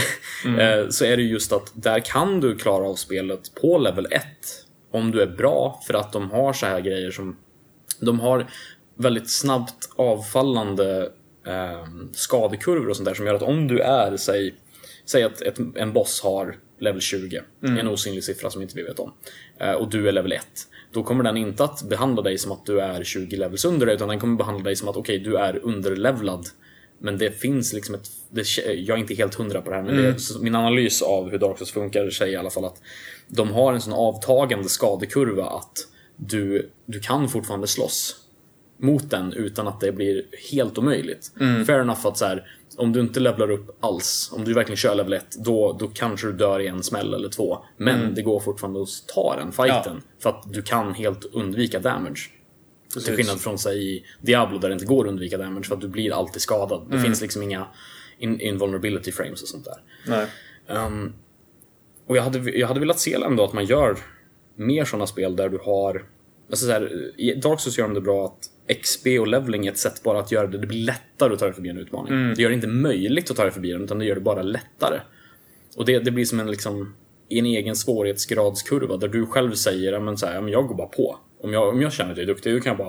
Mm. Så är det just att där kan du klara av spelet på level ett om du är bra, för att de har så här grejer som de har väldigt snabbt avfallande eh, skadekurvor och sånt där som gör att om du är, säg, säg att ett, en boss har level tjugo, mm. en osynlig siffra som inte vi vet om, eh, och du är level ett, då kommer den inte att behandla dig som att du är tjugo levels under, utan den kommer behandla dig som att okej, okay, du är underlevlad. Men det finns liksom ett det, jag är inte helt hundra på det här, men mm. det, min analys av hur Dark Souls funkar säger i alla fall att de har en sån avtagande skadekurva att du, du kan fortfarande slåss mot den utan att det blir helt omöjligt. Mm. Fair enough att så här, om du inte levlar upp alls, om du verkligen kör level ett, då, då kanske du dör i en smäll eller två. Men mm. det går fortfarande att ta den fighten, ja. För att du kan helt undvika damage. Precis. Till skillnad från sig i Diablo där det inte går att undvika damage för att du blir alltid skadad. Mm. Det finns liksom inga in- invulnerability frames och sånt där. Nej. Um, och jag hade, jag hade velat se ändå att man gör mer sådana spel där du har, alltså så här, i Dark Souls gör de det bra att X P och leveling är ett sätt bara att göra det, det blir lättare att ta dig förbi en utmaning. Mm. Det gör det inte möjligt att ta dig förbi den, utan det gör det bara lättare. Och det, det blir som en liksom en egen svårighetsgradskurva där du själv säger, men så här, men jag går bara på. Om jag, om jag känner att jag är duktig, då kan jag bara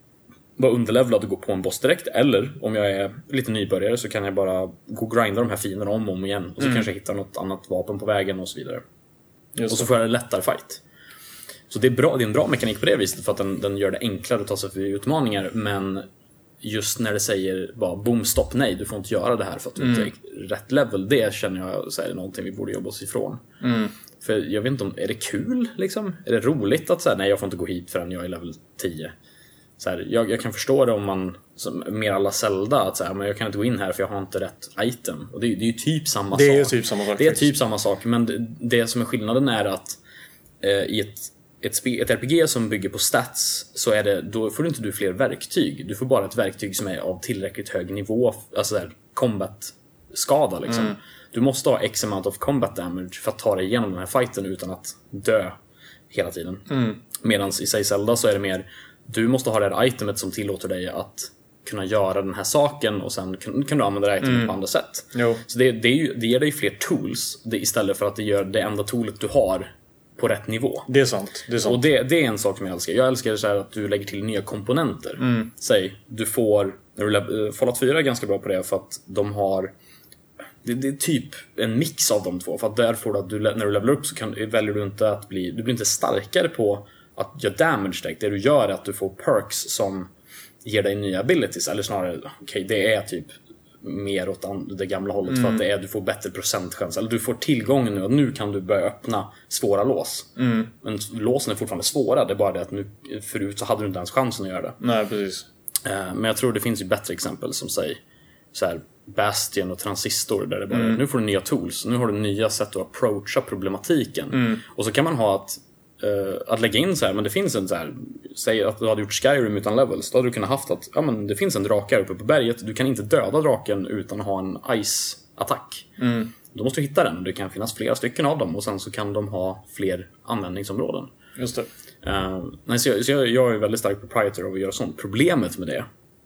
vara underlevlad och gå på en boss direkt. Eller om jag är lite nybörjare så kan jag bara gå och grinda de här finerna om och om igen. Och så mm. kanske jag hittar något annat vapen på vägen och så vidare. Just och så får jag en lättare fight. Så det är, bra, det är en bra mekanik på det viset, för att den, den gör det enklare att ta sig förbi utmaningar. Men just när det säger bara boom, stopp, nej, du får inte göra det här för att du inte mm. är rätt level, det känner jag så här, är någonting vi borde jobba oss ifrån. Mm. För jag vet inte om, är det kul liksom? Är det roligt att säga nej, jag får inte gå hit förrän jag är level tio? Så här, jag, jag kan förstå det om man som, mer alla Zelda att säga, men jag kan inte gå in här för jag har inte rätt item. Och det, det är ju typ samma det sak. Är typ samma sak. Det är typ samma sak, men det, det som är skillnaden är att eh, i ett Ett, spe- ett R P G som bygger på stats, så är det, då får du inte du fler verktyg. Du får bara ett verktyg som är av tillräckligt hög nivå, alltså där combat-skada liksom. Mm. Du måste ha X amount of combat damage för att ta dig igenom den här fighten utan att dö hela tiden. Mm. Medan i sig Zelda så är det mer, du måste ha det här itemet som tillåter dig att kunna göra den här saken, och sen kan, kan du använda det här itemet mm. på andra sätt. Jo. Så det, det, är ju, det ger dig fler tools det, istället för att det gör det enda toolet du har på rätt nivå. Det är sant. Det är sant. Och det, det är en sak som jag älskar. Jag älskar det så här att du lägger till nya komponenter. Mm. Säg, du får, när du le- Fallout fyra är ganska bra på det, för att de har, det, det är typ en mix av de två. För att där får du att du, när du levelar upp så kan, väljer du inte att bli, du blir inte starkare på att göra damage direkt. Det du gör är att du får perks som ger dig nya abilities. Eller snarare, okej, okay, det är typ mer åt det gamla hållet, mm. för att det är, du får bättre procentchans, eller du får tillgången nu, och nu kan du börja öppna svåra lås. Mm. Men låsen är fortfarande svåra, det är bara det att nu, förut så hade du inte ens chansen att göra det. Nej, precis. Men jag tror det finns ju bättre exempel som säger så här, Bastion och Transistor, där det bara, mm. nu får du nya tools, nu har du nya sätt att approacha problematiken. Mm. Och så kan man ha att Uh, att lägga in så här, men det finns en så här, säg att du hade gjort Skyrim utan levels, då hade du kunnat haft att ja, men det finns en drake uppe på berget, du kan inte döda draken utan att ha en ice-attack. Mm. Då måste du hitta den, det kan finnas flera stycken av dem, och sen så kan de ha fler användningsområden. Just det. Uh, nej, så jag, så jag, jag är väldigt stark proprietor av att göra sånt. Problemet med det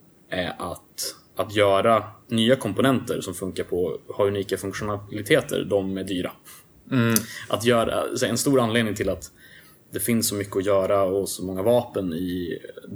är att att göra nya komponenter som funkar på, har unika funktionaliteter, de är dyra. Mm. Att göra, så en stor anledning till att det finns så mycket att göra och så många vapen i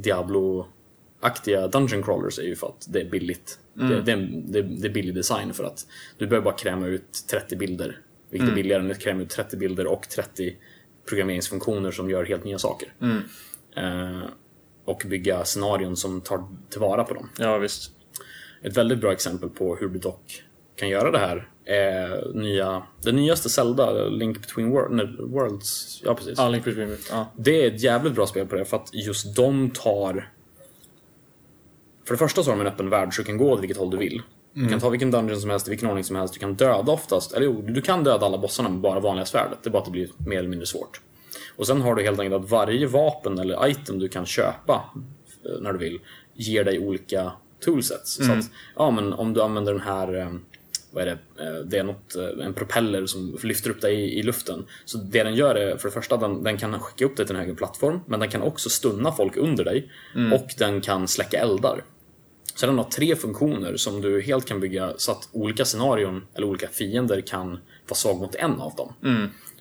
Diablo-aktiga dungeon crawlers är ju för att det är billigt. Mm. Det, det, det, det är billig design, för att du behöver bara kräma ut trettio bilder, vilket mm. är billigare än att kräma ut trettio bilder och trettio programmeringsfunktioner som gör helt nya saker. Mm. Eh, och bygga scenarion som tar tillvara på dem. Ja, visst. Ett väldigt bra exempel på hur du dock kan göra det här är nya, det nyaste Zelda, Link Between World, Worlds. Ja, precis. Ah, Link Between Worlds. Ah. Det är ett jävligt bra spel på det, för att just de tar, för det första så har de en öppen värld så du kan gå åt vilket håll du vill. Mm. Du kan ta vilken dungeon som helst, vilken ordning som helst. Du kan döda oftast, eller jo, du kan döda alla bossarna med bara vanliga svärdet. Det är bara att det blir mer eller mindre svårt. Och sen har du helt enkelt att varje vapen eller item du kan köpa när du vill ger dig olika toolsets. Mm. Så att, ja, men om du använder den här, vad är det? Det är något, en propeller som lyfter upp dig i, i luften. Så det den gör är, för det första, den, den kan skicka upp dig till en högre plattform, men den kan också stunna folk under dig. Mm. Och den kan släcka eldar. Så den har tre funktioner som du helt kan bygga så att olika scenarion eller olika fiender kan vara svag mot en av dem. Mm.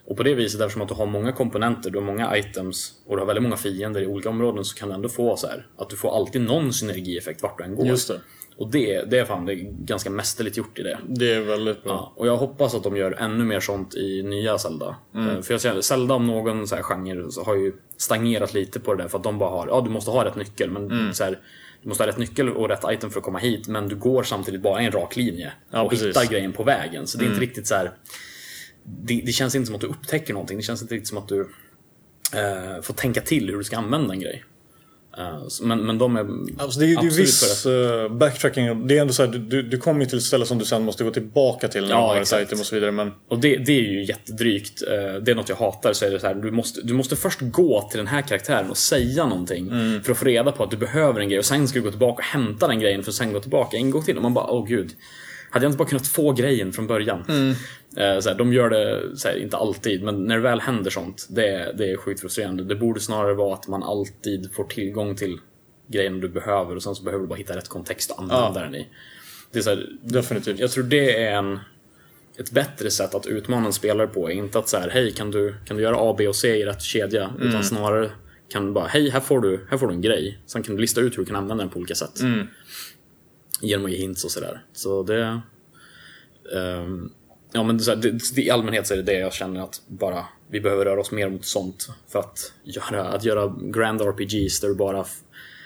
Och på det viset, eftersom att du har många komponenter, du har många items och du har väldigt många fiender i olika områden, så kan du ändå få så här att du får alltid någon synergieffekt vart du än går. Just det. Och det, det är fan det är ganska mästerligt gjort i det. Det är väldigt bra. Ja, och jag hoppas att de gör ännu mer sånt i nya Zelda. Mm. För jag säger, Zelda om någon så här genre så har ju stagnerat lite på det där, för att de bara har, ja du måste ha rätt nyckel, men mm. så här, du måste ha rätt nyckel och rätt item för att komma hit, men du går samtidigt bara i en rak linje ja, och precis. hittar grejen på vägen. Så det är mm. inte riktigt så här. Det, det känns inte som att du upptäcker någonting. Det känns inte riktigt som att du eh, får tänka till hur du ska använda en grej. Uh, men, men de är alltså det är ju viss uh, backtracking. Det är ändå så här, du, du kommer ju till ett ställe som du sen måste gå tillbaka till när ja, du har ett item och så vidare, men... Och det, det är ju jättedrygt. uh, Det är något jag hatar. Så är det så här, du, måste, du måste först gå till den här karaktären och säga någonting mm. för att få reda på att du behöver en grej, och sen ska du gå tillbaka och hämta den grejen för att sen gå tillbaka en gång till. Och man bara, åh oh, gud, hade jag inte bara kunnat få grejen från början? Mm. uh, så här, de gör det så här, inte alltid, men när det väl händer sånt, det, det är sjukt frustrerande. Det borde snarare vara att man alltid får tillgång till grejen du behöver, och sen så behöver du bara hitta rätt kontext och använda ja. den i. Det är så här, definitivt. Jag tror det är en, ett bättre sätt att utmana en spelare på. Inte att så här, hej, kan du, kan du göra A, B och C i rätt kedja? Mm. Utan snarare kan du bara, hej, här får du, här får du en grej. Sen kan du lista ut hur du kan använda den på olika sätt. Mm. Genom att ge hints och sådär. Så det... Um, ja, men det, det, i allmänhet så är det det jag känner, att bara vi behöver röra oss mer mot sånt. För att göra, att göra grand R P Gs där du bara f-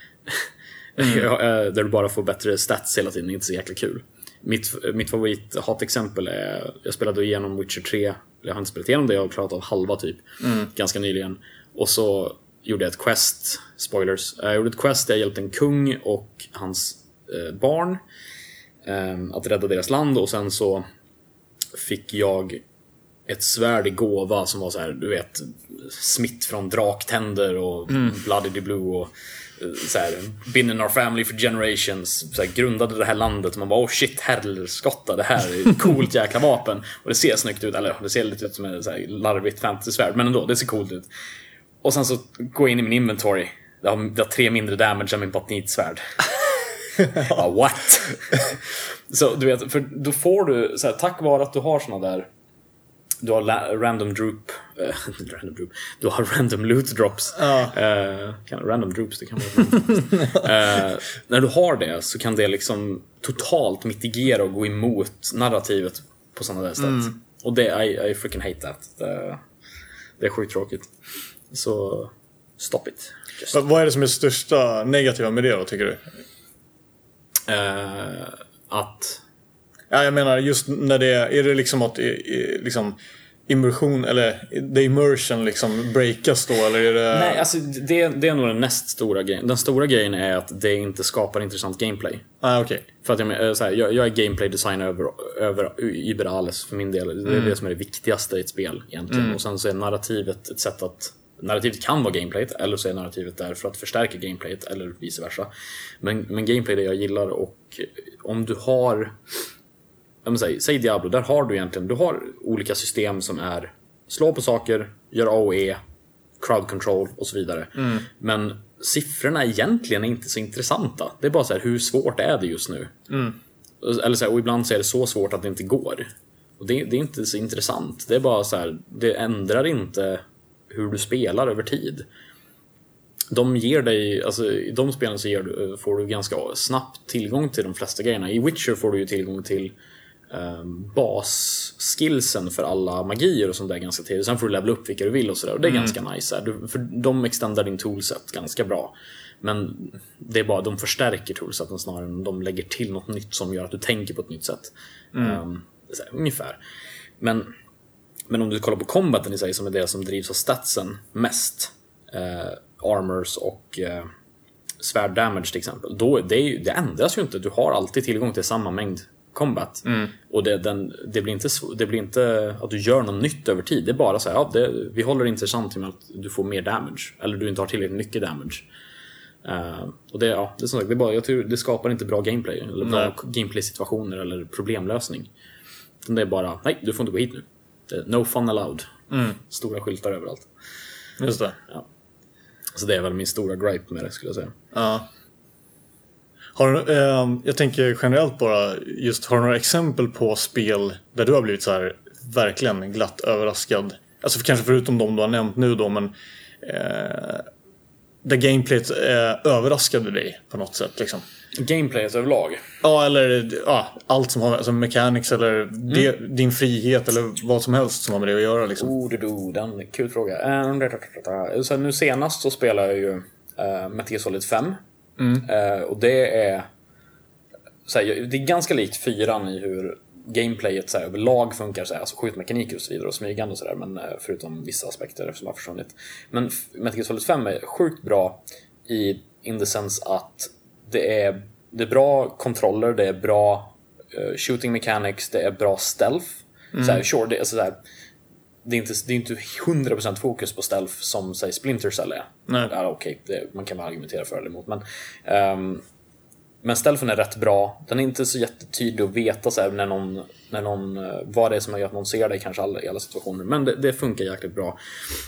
mm. där du bara får bättre stats hela tiden är inte så jäkla kul. Mitt, mitt favorit hatexempel är, jag spelade igenom Witcher tre. Jag har inte spelat igenom det, jag har klarat av halva typ mm. ganska nyligen. Och så gjorde jag ett quest, spoilers, jag gjorde ett quest där jag hjälpte en kung och hans eh, barn eh, att rädda deras land. Och sen så fick jag ett svärd i gåva som var så här, du vet, smitt från draktänder och mm. bloody the blue och så här, been in our family for generations, så här, grundade det här landet, och man bara, oh shit, herrskotta, det här är ett coolt jäkla vapen, och det ser snyggt ut, eller det ser lite ut som ett så här larvigt fantasy-svärd, men ändå, det ser coolt ut. Och sen så går jag in i min inventory, det har, det har tre mindre damage än min patnitsvärd. Ja, what? Så du vet, för då får du så här, tack vare att du har såna där, du har la- random droop, uh, random droop, du har random loot drops. Ja. Uh, kan, random droops, det kan vara. uh, när du har det så kan det liksom totalt mitigera och gå emot narrativet på sådana där sätt. Mm. Och det, I, I freaking hate that. Det, det är sjukt tråkigt. Så stop it. Just. Vad är det som är det största negativa med det då, tycker du? Uh, att Ja, jag menar just när det är, är det liksom att liksom immersion, eller the immersion liksom breakas då, eller är det... Nej, alltså det, det är nog den näst stora grejen. Den stora grejen är att det inte skapar intressant gameplay. Ah, okej. Okay. För att jag, så här, jag, jag är gameplay designer över, över Iberales för min del. Det är mm. det som är det viktigaste i ett spel egentligen. Mm. Och sen så är narrativet ett sätt att... Narrativet kan vara gameplayet, eller så är narrativet där för att förstärka gameplayet, eller vice versa. Men, men gameplay är det jag gillar, och om du har... Säg, säg Diablo, där har du egentligen, du har olika system som är slå på saker, gör A O E, crowd control och så vidare. Mm. Men siffrorna egentligen är inte så intressanta. Det är bara så här, hur svårt är det just nu? Mm. Eller så här, och ibland så är det så svårt att det inte går. Och det, det är inte så intressant. Det är bara så här, det ändrar inte hur du spelar över tid. De ger dig, alltså i de spelen så ger du, får du ganska snabbt tillgång till de flesta grejerna. I Witcher får du ju tillgång till Um, basskillsen för alla magier och sånt där ganska tidigt. Sen får du levela upp vilka du vill och sådär. Och det är mm. ganska nice. Du, för de extendar din toolset ganska bra. Men det är bara, de förstärker toolseten snarare än de lägger till något nytt som gör att du tänker på ett nytt sätt. Mm. Um, så här, ungefär. Men, men om du kollar på combaten i sig, som är det som drivs av statsen mest, uh, armors och uh, svärd damage till exempel, då, det, är, det ändras ju inte. Du har alltid tillgång till samma mängd combat. Mm. Och det, den, det, blir inte, det blir inte att du gör något nytt över tid. Det är bara så här, ja, det, vi håller det intressant med att du får mer damage, eller du inte har tillräckligt mycket damage. Uh, och det, ja, det är som sagt, det, är bara, jag tror, det skapar inte bra gameplay, eller bra gameplay-situationer eller problemlösning. Det är bara, nej, du får inte gå hit nu. Det är no fun allowed. Mm. Stora skyltar överallt. Just det. Ja. Så det är väl min stora gripe med det, skulle jag säga. Ja. Har, eh, jag tänker generellt bara, just har du några exempel på spel där du har blivit så här verkligen glatt överraskad alltså kanske förutom de du har nämnt nu då, men eh, där gameplayet eh, överraskade dig på något sätt liksom. Gameplayet överlag? Ja, eller ja, allt som har alltså mechanics eller mm. de, din frihet eller vad som helst som har med det att göra liksom. Oh, det är en kul fråga. Uh, så nu senast så spelar jag ju uh, Metal Gear Solid fem. Mm. Uh, och det är så här, det är ganska likt fyran i hur gameplayet så här, överlag funkar så här, alltså skjutmekanik och så vidare och smygande och sådär, men uh, förutom vissa aspekter som har försvunnit. Men Metal Gear Solid fem är sjukt bra i in the sense att det är, det är bra kontroller, det är bra uh, shooting mechanics, det är bra stealth. Mm. Så här, sure, det, alltså, så här, det, är inte, det är inte hundra procent fokus på stealth som säg Splinter Cell är. Nej. Ja, okej, okay, man kan väl argumentera för eller emot, men um, men stealthen är rätt bra. Den är inte så jättetydlig att veta så här, när någon, när någon, vad det är som har gjort att någon ser dig kanske alla, i alla situationer. Men det, det funkar jäkligt bra.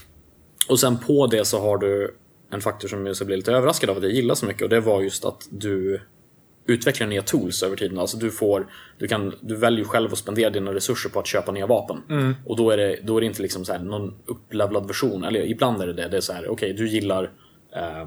Och sen på det så har du en faktor som jag så blir lite överraskad av att jag gillar så mycket. Och det var just att du utvecklar nya tools över tiden. Alltså du får, du kan, du väljer själv att spendera dina resurser på att köpa nya vapen. Mm. Och då är det, då är det inte liksom så här någon upplevlad version. Eller ibland är det det. Det är så här, okej, okay, du gillar eh,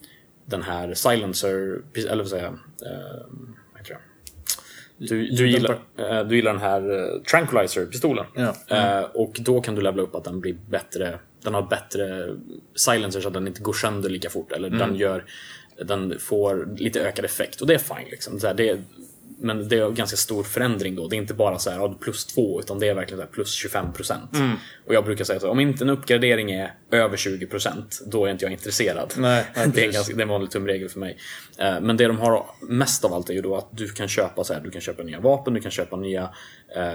den här silencer, eller vad säger jag, eh, vad heter det? Du, du, gillar, eh, du gillar den här eh, tranquilizer-pistolen. Ja. Mm. Eh, och då kan du levela upp att den blir bättre. Den har bättre silencer så att den inte går sönder lika fort. Eller mm. den gör, den får lite ökad effekt. Och det är fine liksom. Så här, det är, men det är en ganska stor förändring då. Det är inte bara så här, ja, plus två, utan det är verkligen så här, plus tjugofem procent. Mm. Och jag brukar säga att om inte en uppgradering är över tjugo procent, då är inte jag intresserad. Nej, det, är en ganska, det är en vanlig tumregel för mig. uh, Men det de har mest av allt är ju då att du kan köpa så här, du kan köpa nya vapen, du kan köpa nya uh,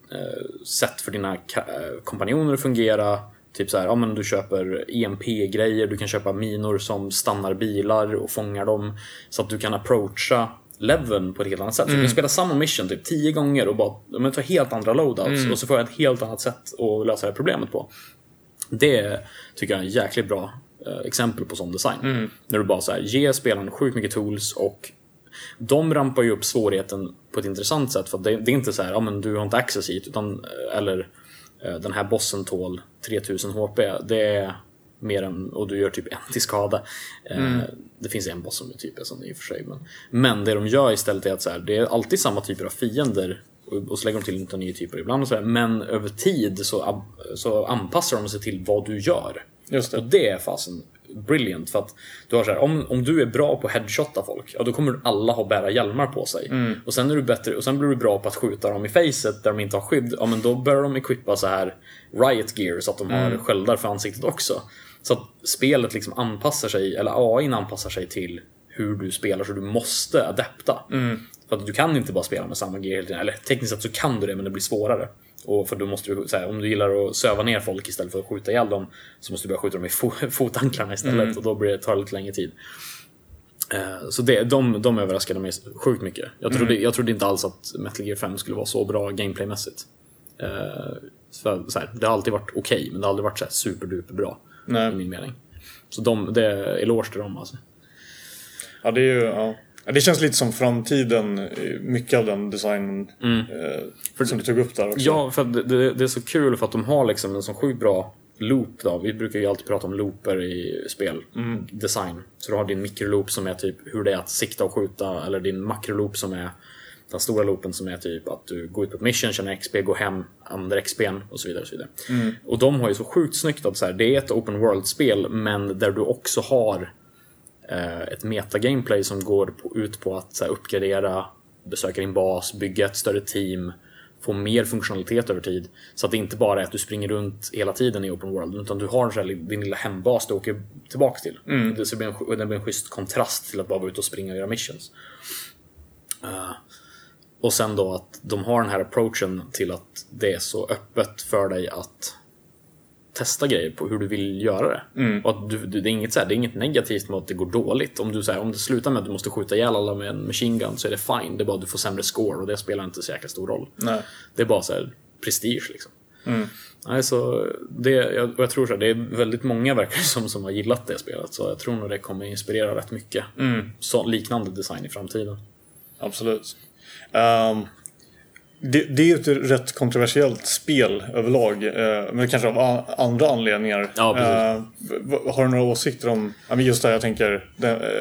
uh, sätt för dina ka- kompanjoner att fungera. Typ så här, ja, men du köper E M P-grejer, du kan köpa minor som stannar bilar och fångar dem, så att du kan approacha leveln på ett helt annat sätt. Mm. Så du kan spela samma mission typ tio gånger och bara men, ta helt andra loadouts mm. och så får jag ett helt annat sätt att lösa det problemet på. Det tycker jag är en jäkligt bra eh, exempel på sån design. Mm. När du bara så här, ger spelaren sjukt mycket tools och de rampar ju upp svårigheten på ett intressant sätt, för att det, det är inte så här, ja men du har inte access hit, utan, eller eh, den här bossen tål tre tusen H P. Det är mer än, och du gör typ en till skada. Mm. Eh, det finns en boss som är typ sån i och för sig, men, men det de gör istället är att så här, det är alltid samma typer av fiender, och, och så lägger de till lite nya typer ibland och så här, men över tid så, så anpassar de sig till vad du gör. Just det. Och det är fasen brilliant, för att du har så här, om, om du är bra på headshotta folk, ja, då kommer alla ha bära hjälmar på sig. Mm. Och sen är du bättre, och sen blir du bra på att skjuta dem i facet där de inte har skydd. Ja, men då börjar de equippa så här riot gear så att de mm. har sköldar för ansiktet också. Så att spelet liksom anpassar sig, eller A I anpassar sig till hur du spelar, så du måste adapta. Mm. För att du kan inte bara spela med samma gear hela tiden. Eller tekniskt sett så kan du det, men det blir svårare. Och för då måste du, så här, om du gillar att söva ner folk istället för att skjuta ihjäl dem, så måste du börja skjuta dem i fo- fotanklarna istället. Mm. Och då blir det, tar det lite längre tid. uh, Så det, de, de överraskade mig sjukt mycket. Jag trodde, mm. jag trodde inte alls att Metal Gear fem skulle vara så bra gameplaymässigt. uh, så, så här, det har alltid varit okej, okay, men det har aldrig varit så här superduper bra. Nej. I min mening. Så de, det är eloge till dem alltså. Ja, det är ju, ja. Det känns lite som framtiden, mycket av den designen mm. eh, för, som du tog upp där också. Ja, för det, det, det är så kul för att de har liksom en sån sjukt bra loop då. Vi brukar ju alltid prata om looper i spel mm. design. Så du har din mikroloop som är typ hur det är att sikta och skjuta, eller din makroloop som är den stora loopen som är typ att du går ut på ett mission, känner X P, går hem, använder X P:n och så vidare och så vidare. Mm. Och de har ju så sjukt snyggt att så här, det är ett open world-spel, men där du också har eh, ett meta-gameplay som går på, ut på att så här, uppgradera, besöka din bas, bygga ett större team, få mer funktionalitet över tid. Så att det inte bara är att du springer runt hela tiden i open world, utan du har så här, din lilla hembas du åker tillbaka till. Mm. Det, så blir en, det blir en schysst kontrast till att bara vara ute och springa och göra missions. Uh, Och sen då att de har den här approachen till att det är så öppet för dig att testa grejer på hur du vill göra det. Mm. Och att du, det, är inget, så här, det är inget negativt med att det går dåligt. Om du så här, om det slutar med att du måste skjuta ihjäl alla med en machine gun, så är det fine. Det är bara att du får sämre score, och det spelar inte så jäkla stor roll. Nej. Det är bara så här prestige liksom. Mm. Nej, så det, jag, jag tror så här, det är väldigt många verkar som, som har gillat det spelet. Så jag tror nog det kommer inspirera rätt mycket. Mm. Så, liknande design i framtiden. Absolut. Um, det, det är ju ett rätt kontroversiellt spel överlag, eh, men kanske av a- andra anledningar. Ja, eh, har du några åsikter om, ja, men just det, jag tänker den, eh,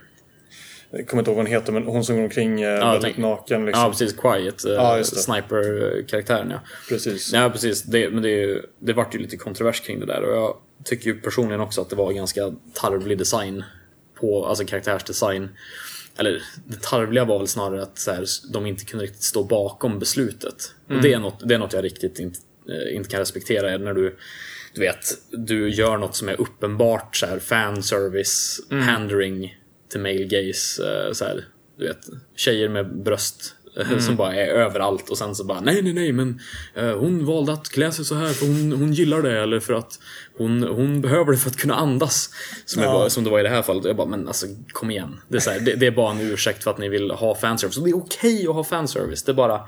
jag kommer inte ihåg vad hon heter, men hon som går omkring eh, ja, väldigt tänk, naken liksom. Ja, precis, Quiet, eh, ja, sniper-karaktären, ja. Precis. Ja, precis, det, men det, det vart ju lite kontrovers kring det där, och jag tycker ju personligen också att det var ganska tarvlig design på, alltså karaktärsdesign. Eller det tarvliga var väl snarare att så här, de inte kunde riktigt stå bakom beslutet. Mm. Och det är, något, det är något jag riktigt inte, äh, inte kan respektera. När du, du vet, du gör något som är uppenbart så här, fanservice, mm. pandering till male gaze, äh, så här, du vet, tjejer med bröst mm. som bara är överallt, och sen så bara nej nej nej men uh, hon valde att klä sig så här för hon, hon gillar det, eller för att hon, hon behöver det för att kunna andas, som, ja. bara, som det var i det här fallet. Jag bara, men alltså kom igen, det är, så här, det, det är bara en ursäkt för att ni vill ha fanservice, och det är okej att ha fanservice, det är bara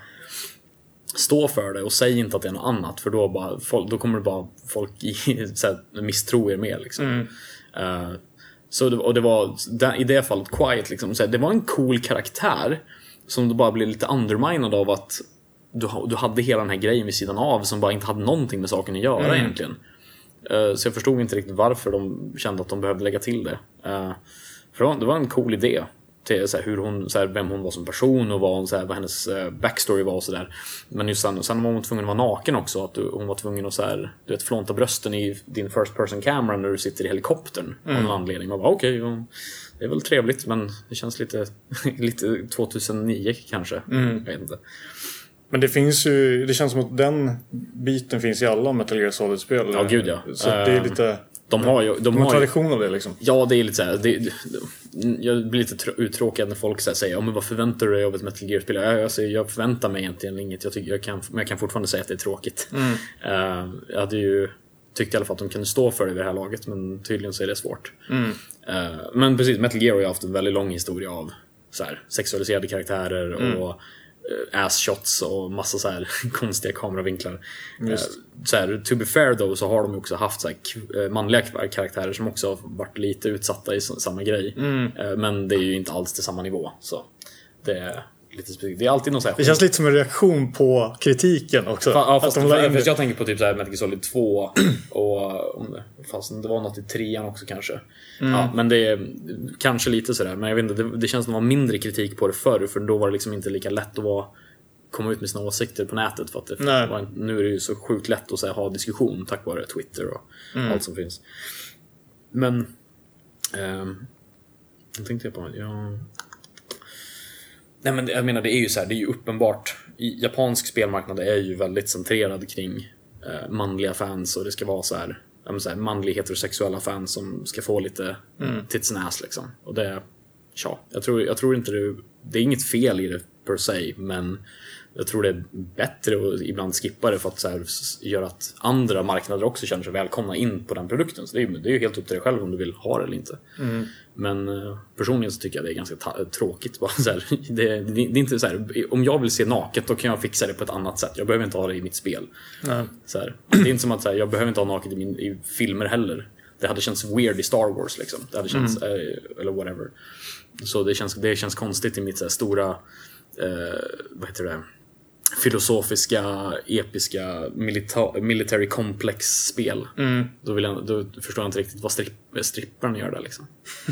stå för det och säg inte att det är något annat, för då, bara, folk, då kommer det bara folk i, så här, misstro er mer liksom. mm. uh, så det, och det var i det fallet Quiet liksom, så här, det var en cool karaktär som då bara blev lite undermined av att du, du hade hela den här grejen vid sidan av som bara inte hade någonting med saken att göra mm. egentligen. Uh, så jag förstod inte riktigt varför de kände att de behövde lägga till det. Uh, för det var en cool idé till så här, hur hon, så här, vem hon var som person och vad, hon, så här, vad hennes uh, backstory var och sådär. Men just sen, sen var hon tvungen att vara naken också. Att du, hon var tvungen att så här, du vet, flånta brösten i din first person camera när du sitter i helikoptern mm. av någon anledning. Man bara okej, okay, det är väl trevligt, men det känns lite, lite tjugohundranio kanske. Mm. Jag vet inte. Men det finns ju, det känns som att den biten finns i alla Metal Gear Solid-spel. Ja, gud ja. Så uh, det är lite... De har ju... De, de har tradition ju, av det liksom. Ja, det är lite så här... Det, jag blir lite uttråkad när folk så här säger, ja, men vad förväntar du dig av ett Metal Gear-spel? Jag, alltså, jag förväntar mig egentligen inget. Jag, tycker, jag, kan, men jag kan fortfarande säga att det är tråkigt. Mm. Uh, jag hade ju... tyckte i alla fall att de kunde stå för det vid det här laget, men tydligen så är det svårt. Mm. Uh, men precis, Metal Gear har ju haft en väldigt lång historia av så här, sexualiserade karaktärer mm. och uh, ass-shots och massa så här konstiga kameravinklar. Uh, så här, to be fair då, så har de också haft så här, manliga karaktärer som också har varit lite utsatta i samma grej. Mm. Uh, men det är ju inte alls till samma nivå, så det är... Det är alltid någon så här. Det känns lite som en reaktion på kritiken också. Fa- ja, fast, de fast jag tänker på typ så här Metal Gear Solid två och om det, fast det var något i trean också kanske. Mm. Ja, men det är kanske lite så där, men jag vet inte, det, det känns som att det var mindre kritik på det förr, för då var det liksom inte lika lätt att vara, komma ut med sina åsikter på nätet, för att det var, nu är det ju så sjukt lätt att så här, ha diskussion tack vare Twitter och mm. allt som finns. Men ehm jag tänkte på ja Nej, men jag menar, det är ju så här, det är ju uppenbart. I japansk spelmarknad är ju väldigt centrerad kring eh, manliga fans, och det ska vara så här, ja, så här manliga heterosexuella fans som ska få lite mm. tits and ass liksom. Och det, ja, jag tror, jag tror inte det, det är inget fel i det per se, men jag tror det är bättre att ibland skippa det för att så här, göra att andra marknader också känner sig välkomna in på den produkten. Så det är, det är ju helt upp till dig själv om du vill ha det eller inte. Mm. Men personligen så tycker jag det är ganska ta- tråkigt. Bara, så här, det, det, det är inte så här, om jag vill se naket, då kan jag fixa det på ett annat sätt. Jag behöver inte ha det i mitt spel. Mm. Så här, det är inte som att så här, jag behöver inte ha naket i, min, i filmer heller. Det hade känts weird i Star Wars liksom. Det hade känts, mm. eh, eller whatever. Så det känns, det känns konstigt i mitt så här, stora eh, vad heter det, filosofiska, episka milita- military complex-spel. Mm. Då, vill jag, då förstår jag inte riktigt vad stripp- stripparen gör där liksom.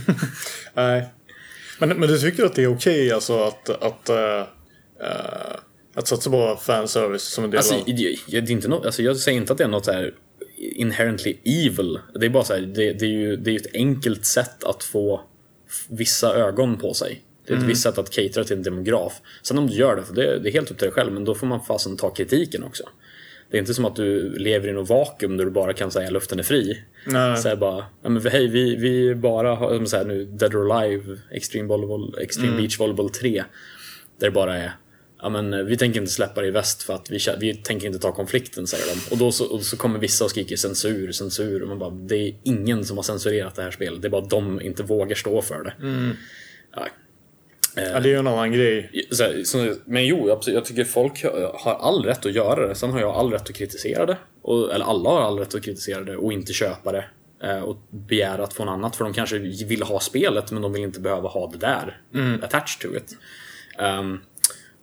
Nej. Men, men du tycker att det är okej okay, alltså att att, uh, uh, att satsa på fanservice som en del alltså, av... det, det är inte något, alltså jag säger inte att det är något så här inherently evil. Det är bara så här, det, det är ju det är ett enkelt sätt att få vissa ögon på sig. Det är ett mm. visst sätt att catera till en demograf. Sen om du gör det, för det, det är helt upp till dig själv, men då får man fasen ta kritiken också. Det är inte som att du lever i något vakuum där du bara kan säga luften är fri. Nej. Så här bara, ja, men hej, vi, vi bara har, som så här nu, Dead or Alive, Extreme, Volleyball, Extreme mm. Beach Volleyball tre. Där det bara är, ja men vi tänker inte släppa det i väst för att vi, vi tänker inte ta konflikten, säger de. Och då så, och så kommer vissa och skriker censur, censur. Och man bara, det är ingen som har censurerat det här spelet. Det är bara att de inte vågar stå för det. Mm. Ja. Ja, det är ju en annan grej. Så, så, men jo, jag tycker folk har all rätt att göra det. Sen har jag all rätt att kritisera det, och, eller alla har all rätt att kritisera det och inte köpa det och begära att få något annat. För de kanske vill ha spelet, men de vill inte behöva ha det där mm. attached to it. um,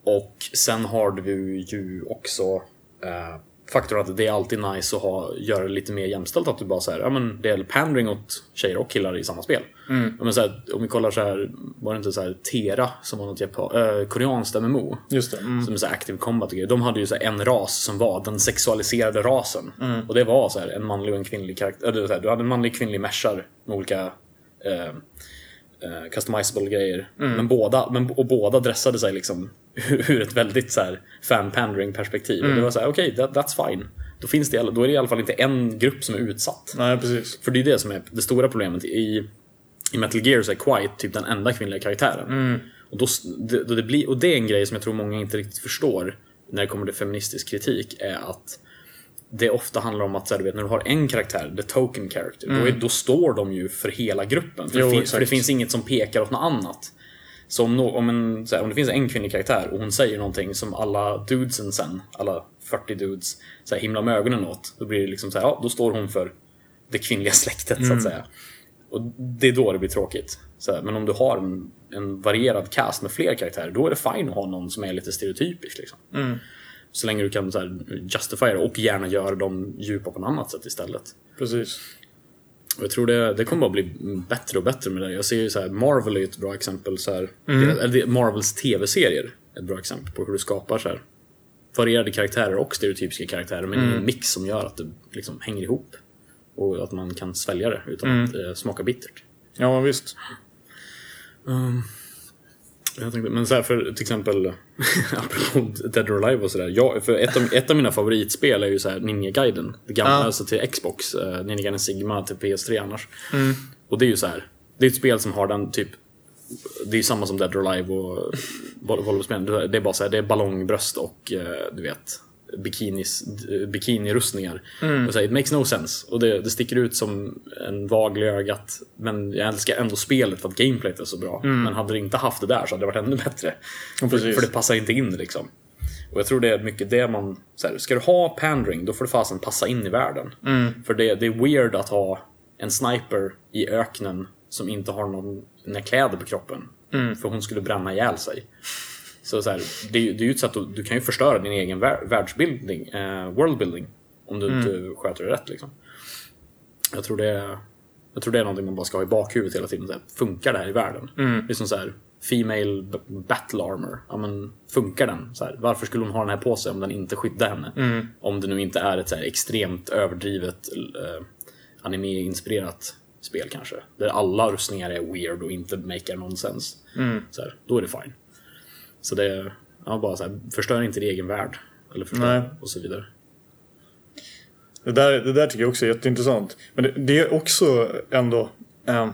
Och sen har du ju också eh, faktorn att det är alltid nice att ha, göra det lite mer jämställt. Att du bara säger, ja men det är pandering åt tjejer och killar i samma spel. Mm. Ja, men så här, om vi kollar så här, var det inte så här Tera som var något japan, äh, koreanskt M M O. Just det. Mm. Som är så här active combat och grejer. De hade ju så här en ras som var den sexualiserade rasen. Mm. Och det var så här en manlig och en kvinnlig karaktär. Eller så här, du hade en manlig och kvinnlig meshar med olika eh, Uh, customizable grejer. Mm. Men båda men, och båda dressade sig liksom ur ett väldigt så här fan-pandering perspektiv. Mm. Och det var så här, okej, okay, that, that's fine. Då finns det, då är det i alla fall inte en grupp som är utsatt. Nej, precis. För det är det som är det stora problemet i, i Metal Gear, så är Quiet typ den enda kvinnliga karaktären. Mm. Och, då, det, då det blir, och det är en grej som jag tror många inte riktigt förstår när det kommer till feministisk kritik, är att det ofta handlar om att så här, du vet, när du har en karaktär, the token character, mm. då, är, då står de ju för hela gruppen. För, jo, det, fin- för det finns inget som pekar åt något annat. Så om, no- om, en, så här, om det finns en kvinnlig karaktär och hon säger någonting som alla dudesen sen, alla fyrtio dudes, så här, himla med ögonen åt, då blir det liksom så här, ja, då står hon för det kvinnliga släktet, mm. så att säga. Och det är då det blir tråkigt. Så här, men om du har en, en varierad cast med fler karaktärer, då är det fine att ha någon som är lite stereotypisk liksom. Mm. Så länge du kan så här, justifiera och gärna göra dem djupa på något annat sätt istället. Precis. Och jag tror det, det kommer bara bli bättre och bättre med det. Jag ser ju så här, Marvel är ett bra exempel så här, mm. eller Marvels tv-serier är ett bra exempel på hur du skapar så här varierade karaktärer och stereotypiska karaktärer, men mm. en mix som gör att det liksom hänger ihop och att man kan svälja det utan mm. att eh, smaka bittert. Ja, visst. Um, jag tänkte, men så här, för till exempel apropå Dead or Alive och sådär, ja, för ett av, ett av mina favoritspel är ju så här Ninja Gaiden, det gamla, ah. alltså till Xbox, uh, Ninja Gaiden Sigma till P S tre annars. Mm. Och det är ju så här, det är ett spel som har den typ, det är ju samma som Dead or Alive och Volvo-spel. Det är bara så här, det är ballongbröst och uh, du vet, bikinis, bikinirustningar. Mm. Och så här, it makes no sense. Och det, det sticker ut som en vaglig ögat. Men jag älskar ändå spelet för att gameplayet är så bra. Mm. Men hade det inte haft det där så hade det varit ännu bättre. Ja, för, för det passar inte in liksom. Och jag tror det är mycket det man så här, ska du ha pandering, då får det fasen passa in i världen. Mm. För det, det är weird att ha en sniper i öknen som inte har någon, några kläder på kroppen. Mm. För hon skulle bränna ihjäl sig. Så, så här, det, det är ju ett sätt att du kan ju förstöra din egen världsbildning, eh, worldbuilding, om du mm. inte sköter det rätt liksom. Jag tror det är, jag tror det är någonting man bara ska ha i bakhuvudet hela tiden. Så här, funkar det här i världen? Mm. Det är som så här, female battle armor. Ja, men funkar den? Så här, varför skulle hon ha den här på sig om den inte skyddar henne? Mm. Om det nu inte är ett så här extremt överdrivet eh, anime-inspirerat spel kanske. Där alla rustningar är weird och inte make nonsens. Mm. Så här, då är det fine. Så det är ja, bara så här, förstör inte din egen värld eller förstör och så vidare. Det där, det där tycker jag också är jätteintressant. Men det, det är också ändå eh,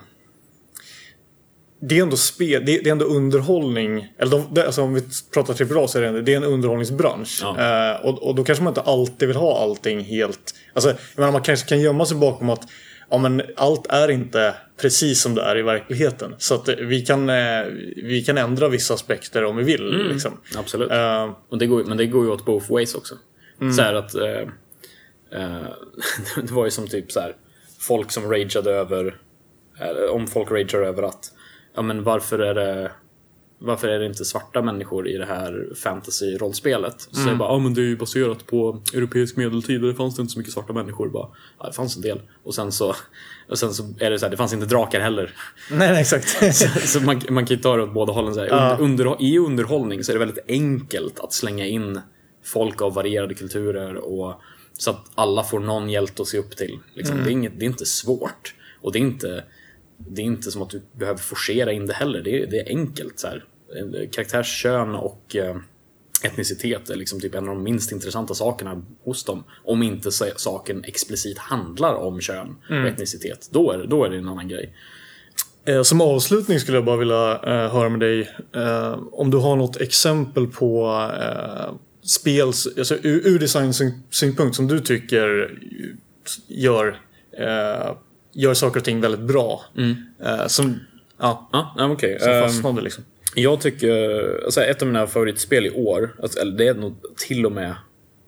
det är ändå spel, det, det är ändå underhållning. Eller de, det, alltså om vi pratar trippel A så är det, det är en underhållningsbransch. Ja. Eh, och, och då kanske man inte alltid vill ha allting helt. Alltså, jag menar, man kanske kan gömma sig bakom att ja, men allt är inte precis som det är i verkligheten. Så att vi kan, eh, vi kan ändra vissa aspekter om vi vill. Mm, liksom. Absolut. Uh, och det går, men det går ju åt both ways också. Mm. Så här att uh, uh, det var ju som typ så här, folk som rageade över uh, om folk ragear över att ja, men varför är det varför är det inte svarta människor i det här fantasy-rollspelet? Så mm. jag bara, ja men det är ju baserat på europeisk medeltid och det fanns inte så mycket svarta människor. Bara, ja, det fanns en del. Och sen så, och sen så är det så här, det fanns inte drakar heller. Nej, nej exakt. så så man, man kan ju ta det åt båda hållen. Så här. Ja. Under, I underhållning så är det väldigt enkelt att slänga in folk av varierade kulturer och så att alla får någon hjälte att se upp till. Liksom. Mm. Det, är inget, det är inte svårt. Och det är inte... Det är inte som att du behöver forcera in det heller. Det är, det är enkelt så här. Karaktärskön och eh, etnicitet är liksom typ en av de minst intressanta sakerna hos dem. Om inte saken explicit handlar om kön mm. och etnicitet. Då är, då är det en annan grej. eh, Som avslutning skulle jag bara vilja eh, höra med dig eh, om du har något exempel på eh, spels, alltså, ur, ur design-synpunkt som du tycker gör eh, gör saker och ting väldigt bra. Mm. Uh, som, ja, ah, okay. som fastnade liksom. Jag tycker, alltså ett av mina favoritspel i år, alltså, eller det är nog till och med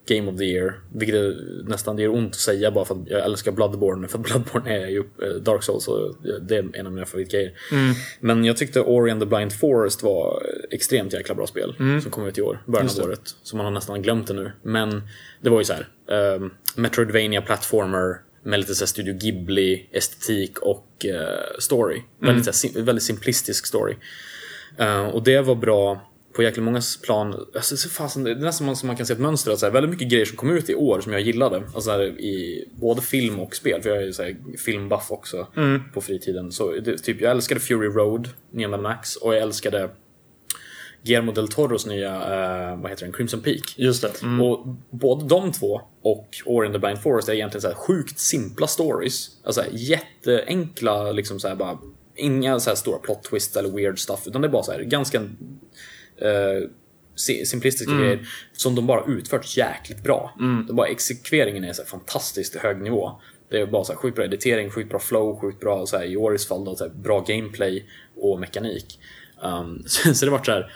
Game of the Year, vilket nästan det gör ont att säga bara för att jag älskar Bloodborne, för att Bloodborne är ju Dark Souls och det är en av mina favoritgrejer. Mm. Men jag tyckte Ori and the Blind Forest var extremt jäkla bra spel mm. som kom ut i år, början av året, så man har nästan glömt det nu. Men det var ju så här um, Metroidvania platformer med lite så här Studio Ghibli estetik och uh, story. Mm. Väldigt, så här, sim- väldigt simplistisk story. Uh, och det var bra på jäkla många plan. Alltså, så fasen, det är nästan som man kan se ett mönster att så här, väldigt mycket grejer som kom ut i år som jag gillade, alltså här, i både film och spel, för jag är ju så här, filmbuff också mm. på fritiden. Så det, typ, jag älskade Fury Road, Neo Max, och jag älskade Guillermo del Toros nya uh, vad heter den? Crimson Peak. Just det. Mm. Och både de två och Ori and the Blind Forest är egentligen så här sjukt simpla stories. Alltså här, jätteenkla liksom så här, bara inga så här stora plot twists eller weird stuff, utan det är bara så här ganska uh, simplistiska mm. grejer som de bara utfört jäkligt bra. Mm. Det bara exekveringen är så här fantastiskt hög nivå. Det är bara så här sjukt bra editering, sjukt bra flow, sjukt bra så här, i Oris fall då, så här, bra gameplay och mekanik. Um, så, så det har varit så här,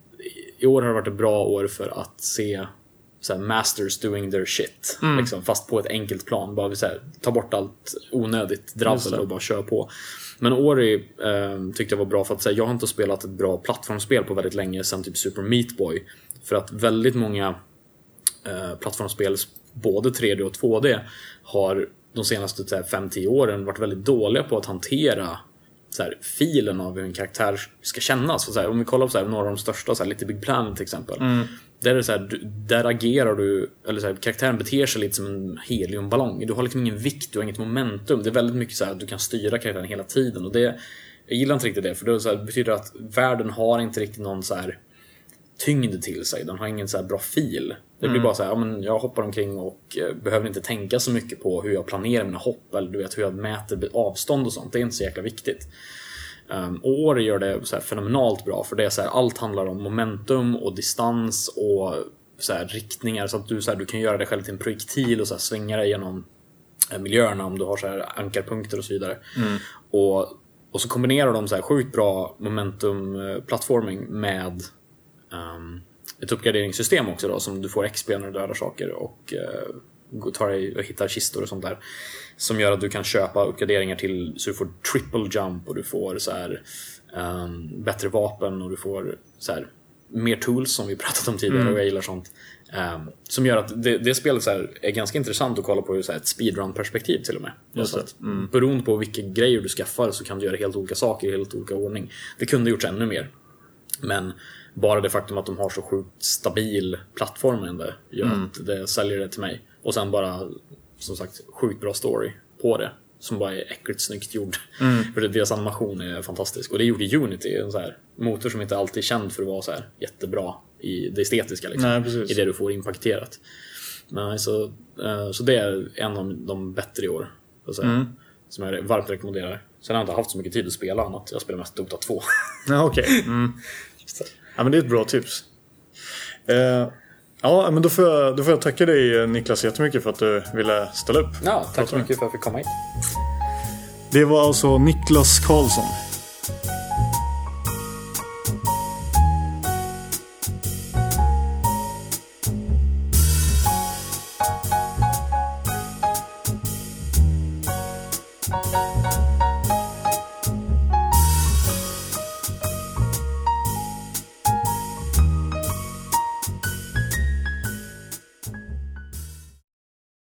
i år har det varit ett bra år för att se så här, masters doing their shit mm. liksom, fast på ett enkelt plan. Bara så här, ta bort allt onödigt drabbel och bara köra på. Men Ori eh, tyckte jag var bra för att så här, jag har inte spelat ett bra plattformsspel på väldigt länge, sedan typ Super Meat Boy. För att väldigt många eh, plattformsspel, både tre D och två D, har de senaste fem till tio åren varit väldigt dåliga på att hantera så här, filen av hur en karaktär ska kännas. Så här, om vi kollar på så här, några av de största, så här, Little Big Planet till exempel, mm. där, är det så här, du, där agerar du, eller så här, karaktären beter sig lite som en heliumballong. Du har liksom ingen vikt, du har inget momentum. Det är väldigt mycket så här, att du kan styra karaktären hela tiden. Och det, jag gillar inte riktigt det, för det, så här, betyder att världen har inte riktigt någon så här tyngd till sig. Den har ingen så här bra fil. Det blir mm. bara så här, ja, men jag hoppar omkring och eh, behöver inte tänka så mycket på hur jag planerar mina hopp, eller du vet hur jag mäter avstånd och sånt. Det är inte så jäkla viktigt. Um, och Ori gör det så här fenomenalt bra, för det är så här, allt handlar om momentum och distans och så här, riktningar, så att du, så här, du kan göra dig själv till en projektil och så här, svänga dig genom eh, miljöerna om du har så här, ankarpunkter och så vidare. Mm. Och, och så kombinerar de så här, sjukt bra momentum eh, plattforming med um, ett uppgraderingssystem också då, som du får X P när du dödar saker och uh, tar dig och hittar kistor och sånt där, som gör att du kan köpa uppgraderingar till, så du får triple jump och du får så här, um, bättre vapen och du får så här, mer tools som vi pratat om tidigare. Mm. Och jag gillar sånt um, som gör att det, det spelet så här, är ganska intressant att kolla på ur så här, ett speedrun-perspektiv till och med. Just att, mm. beroende på vilka grejer du skaffar så kan du göra helt olika saker i helt olika ordning. Det kunde gjorts ännu mer, men bara det faktum att de har så sjukt stabil plattform ändå gör mm. att det säljer det till mig. Och sen bara, som sagt, sjukt bra story på det, som bara är äckligt snyggt gjord. Mm. För det, deras animation är fantastisk. Och det gjorde Unity, en så här motor som inte alltid är känd för att vara så här jättebra i det estetiska liksom. Nej, i det du får impaketerat. Men så, så det är en av de bättre i år, så mm. som jag varmt rekommenderar. Sen har jag inte haft så mycket tid att spela annat. Jag spelar mest Dota två. Ja, okej. Okay. Mm. Ja, men det är ett bra tips. Eh, ja, men då får, jag, då får jag tacka dig, Niklas, jättemycket för att du ville ställa upp. Ja, tack så mycket för att jag fick komma hit. Det var alltså Niklas Karlsson.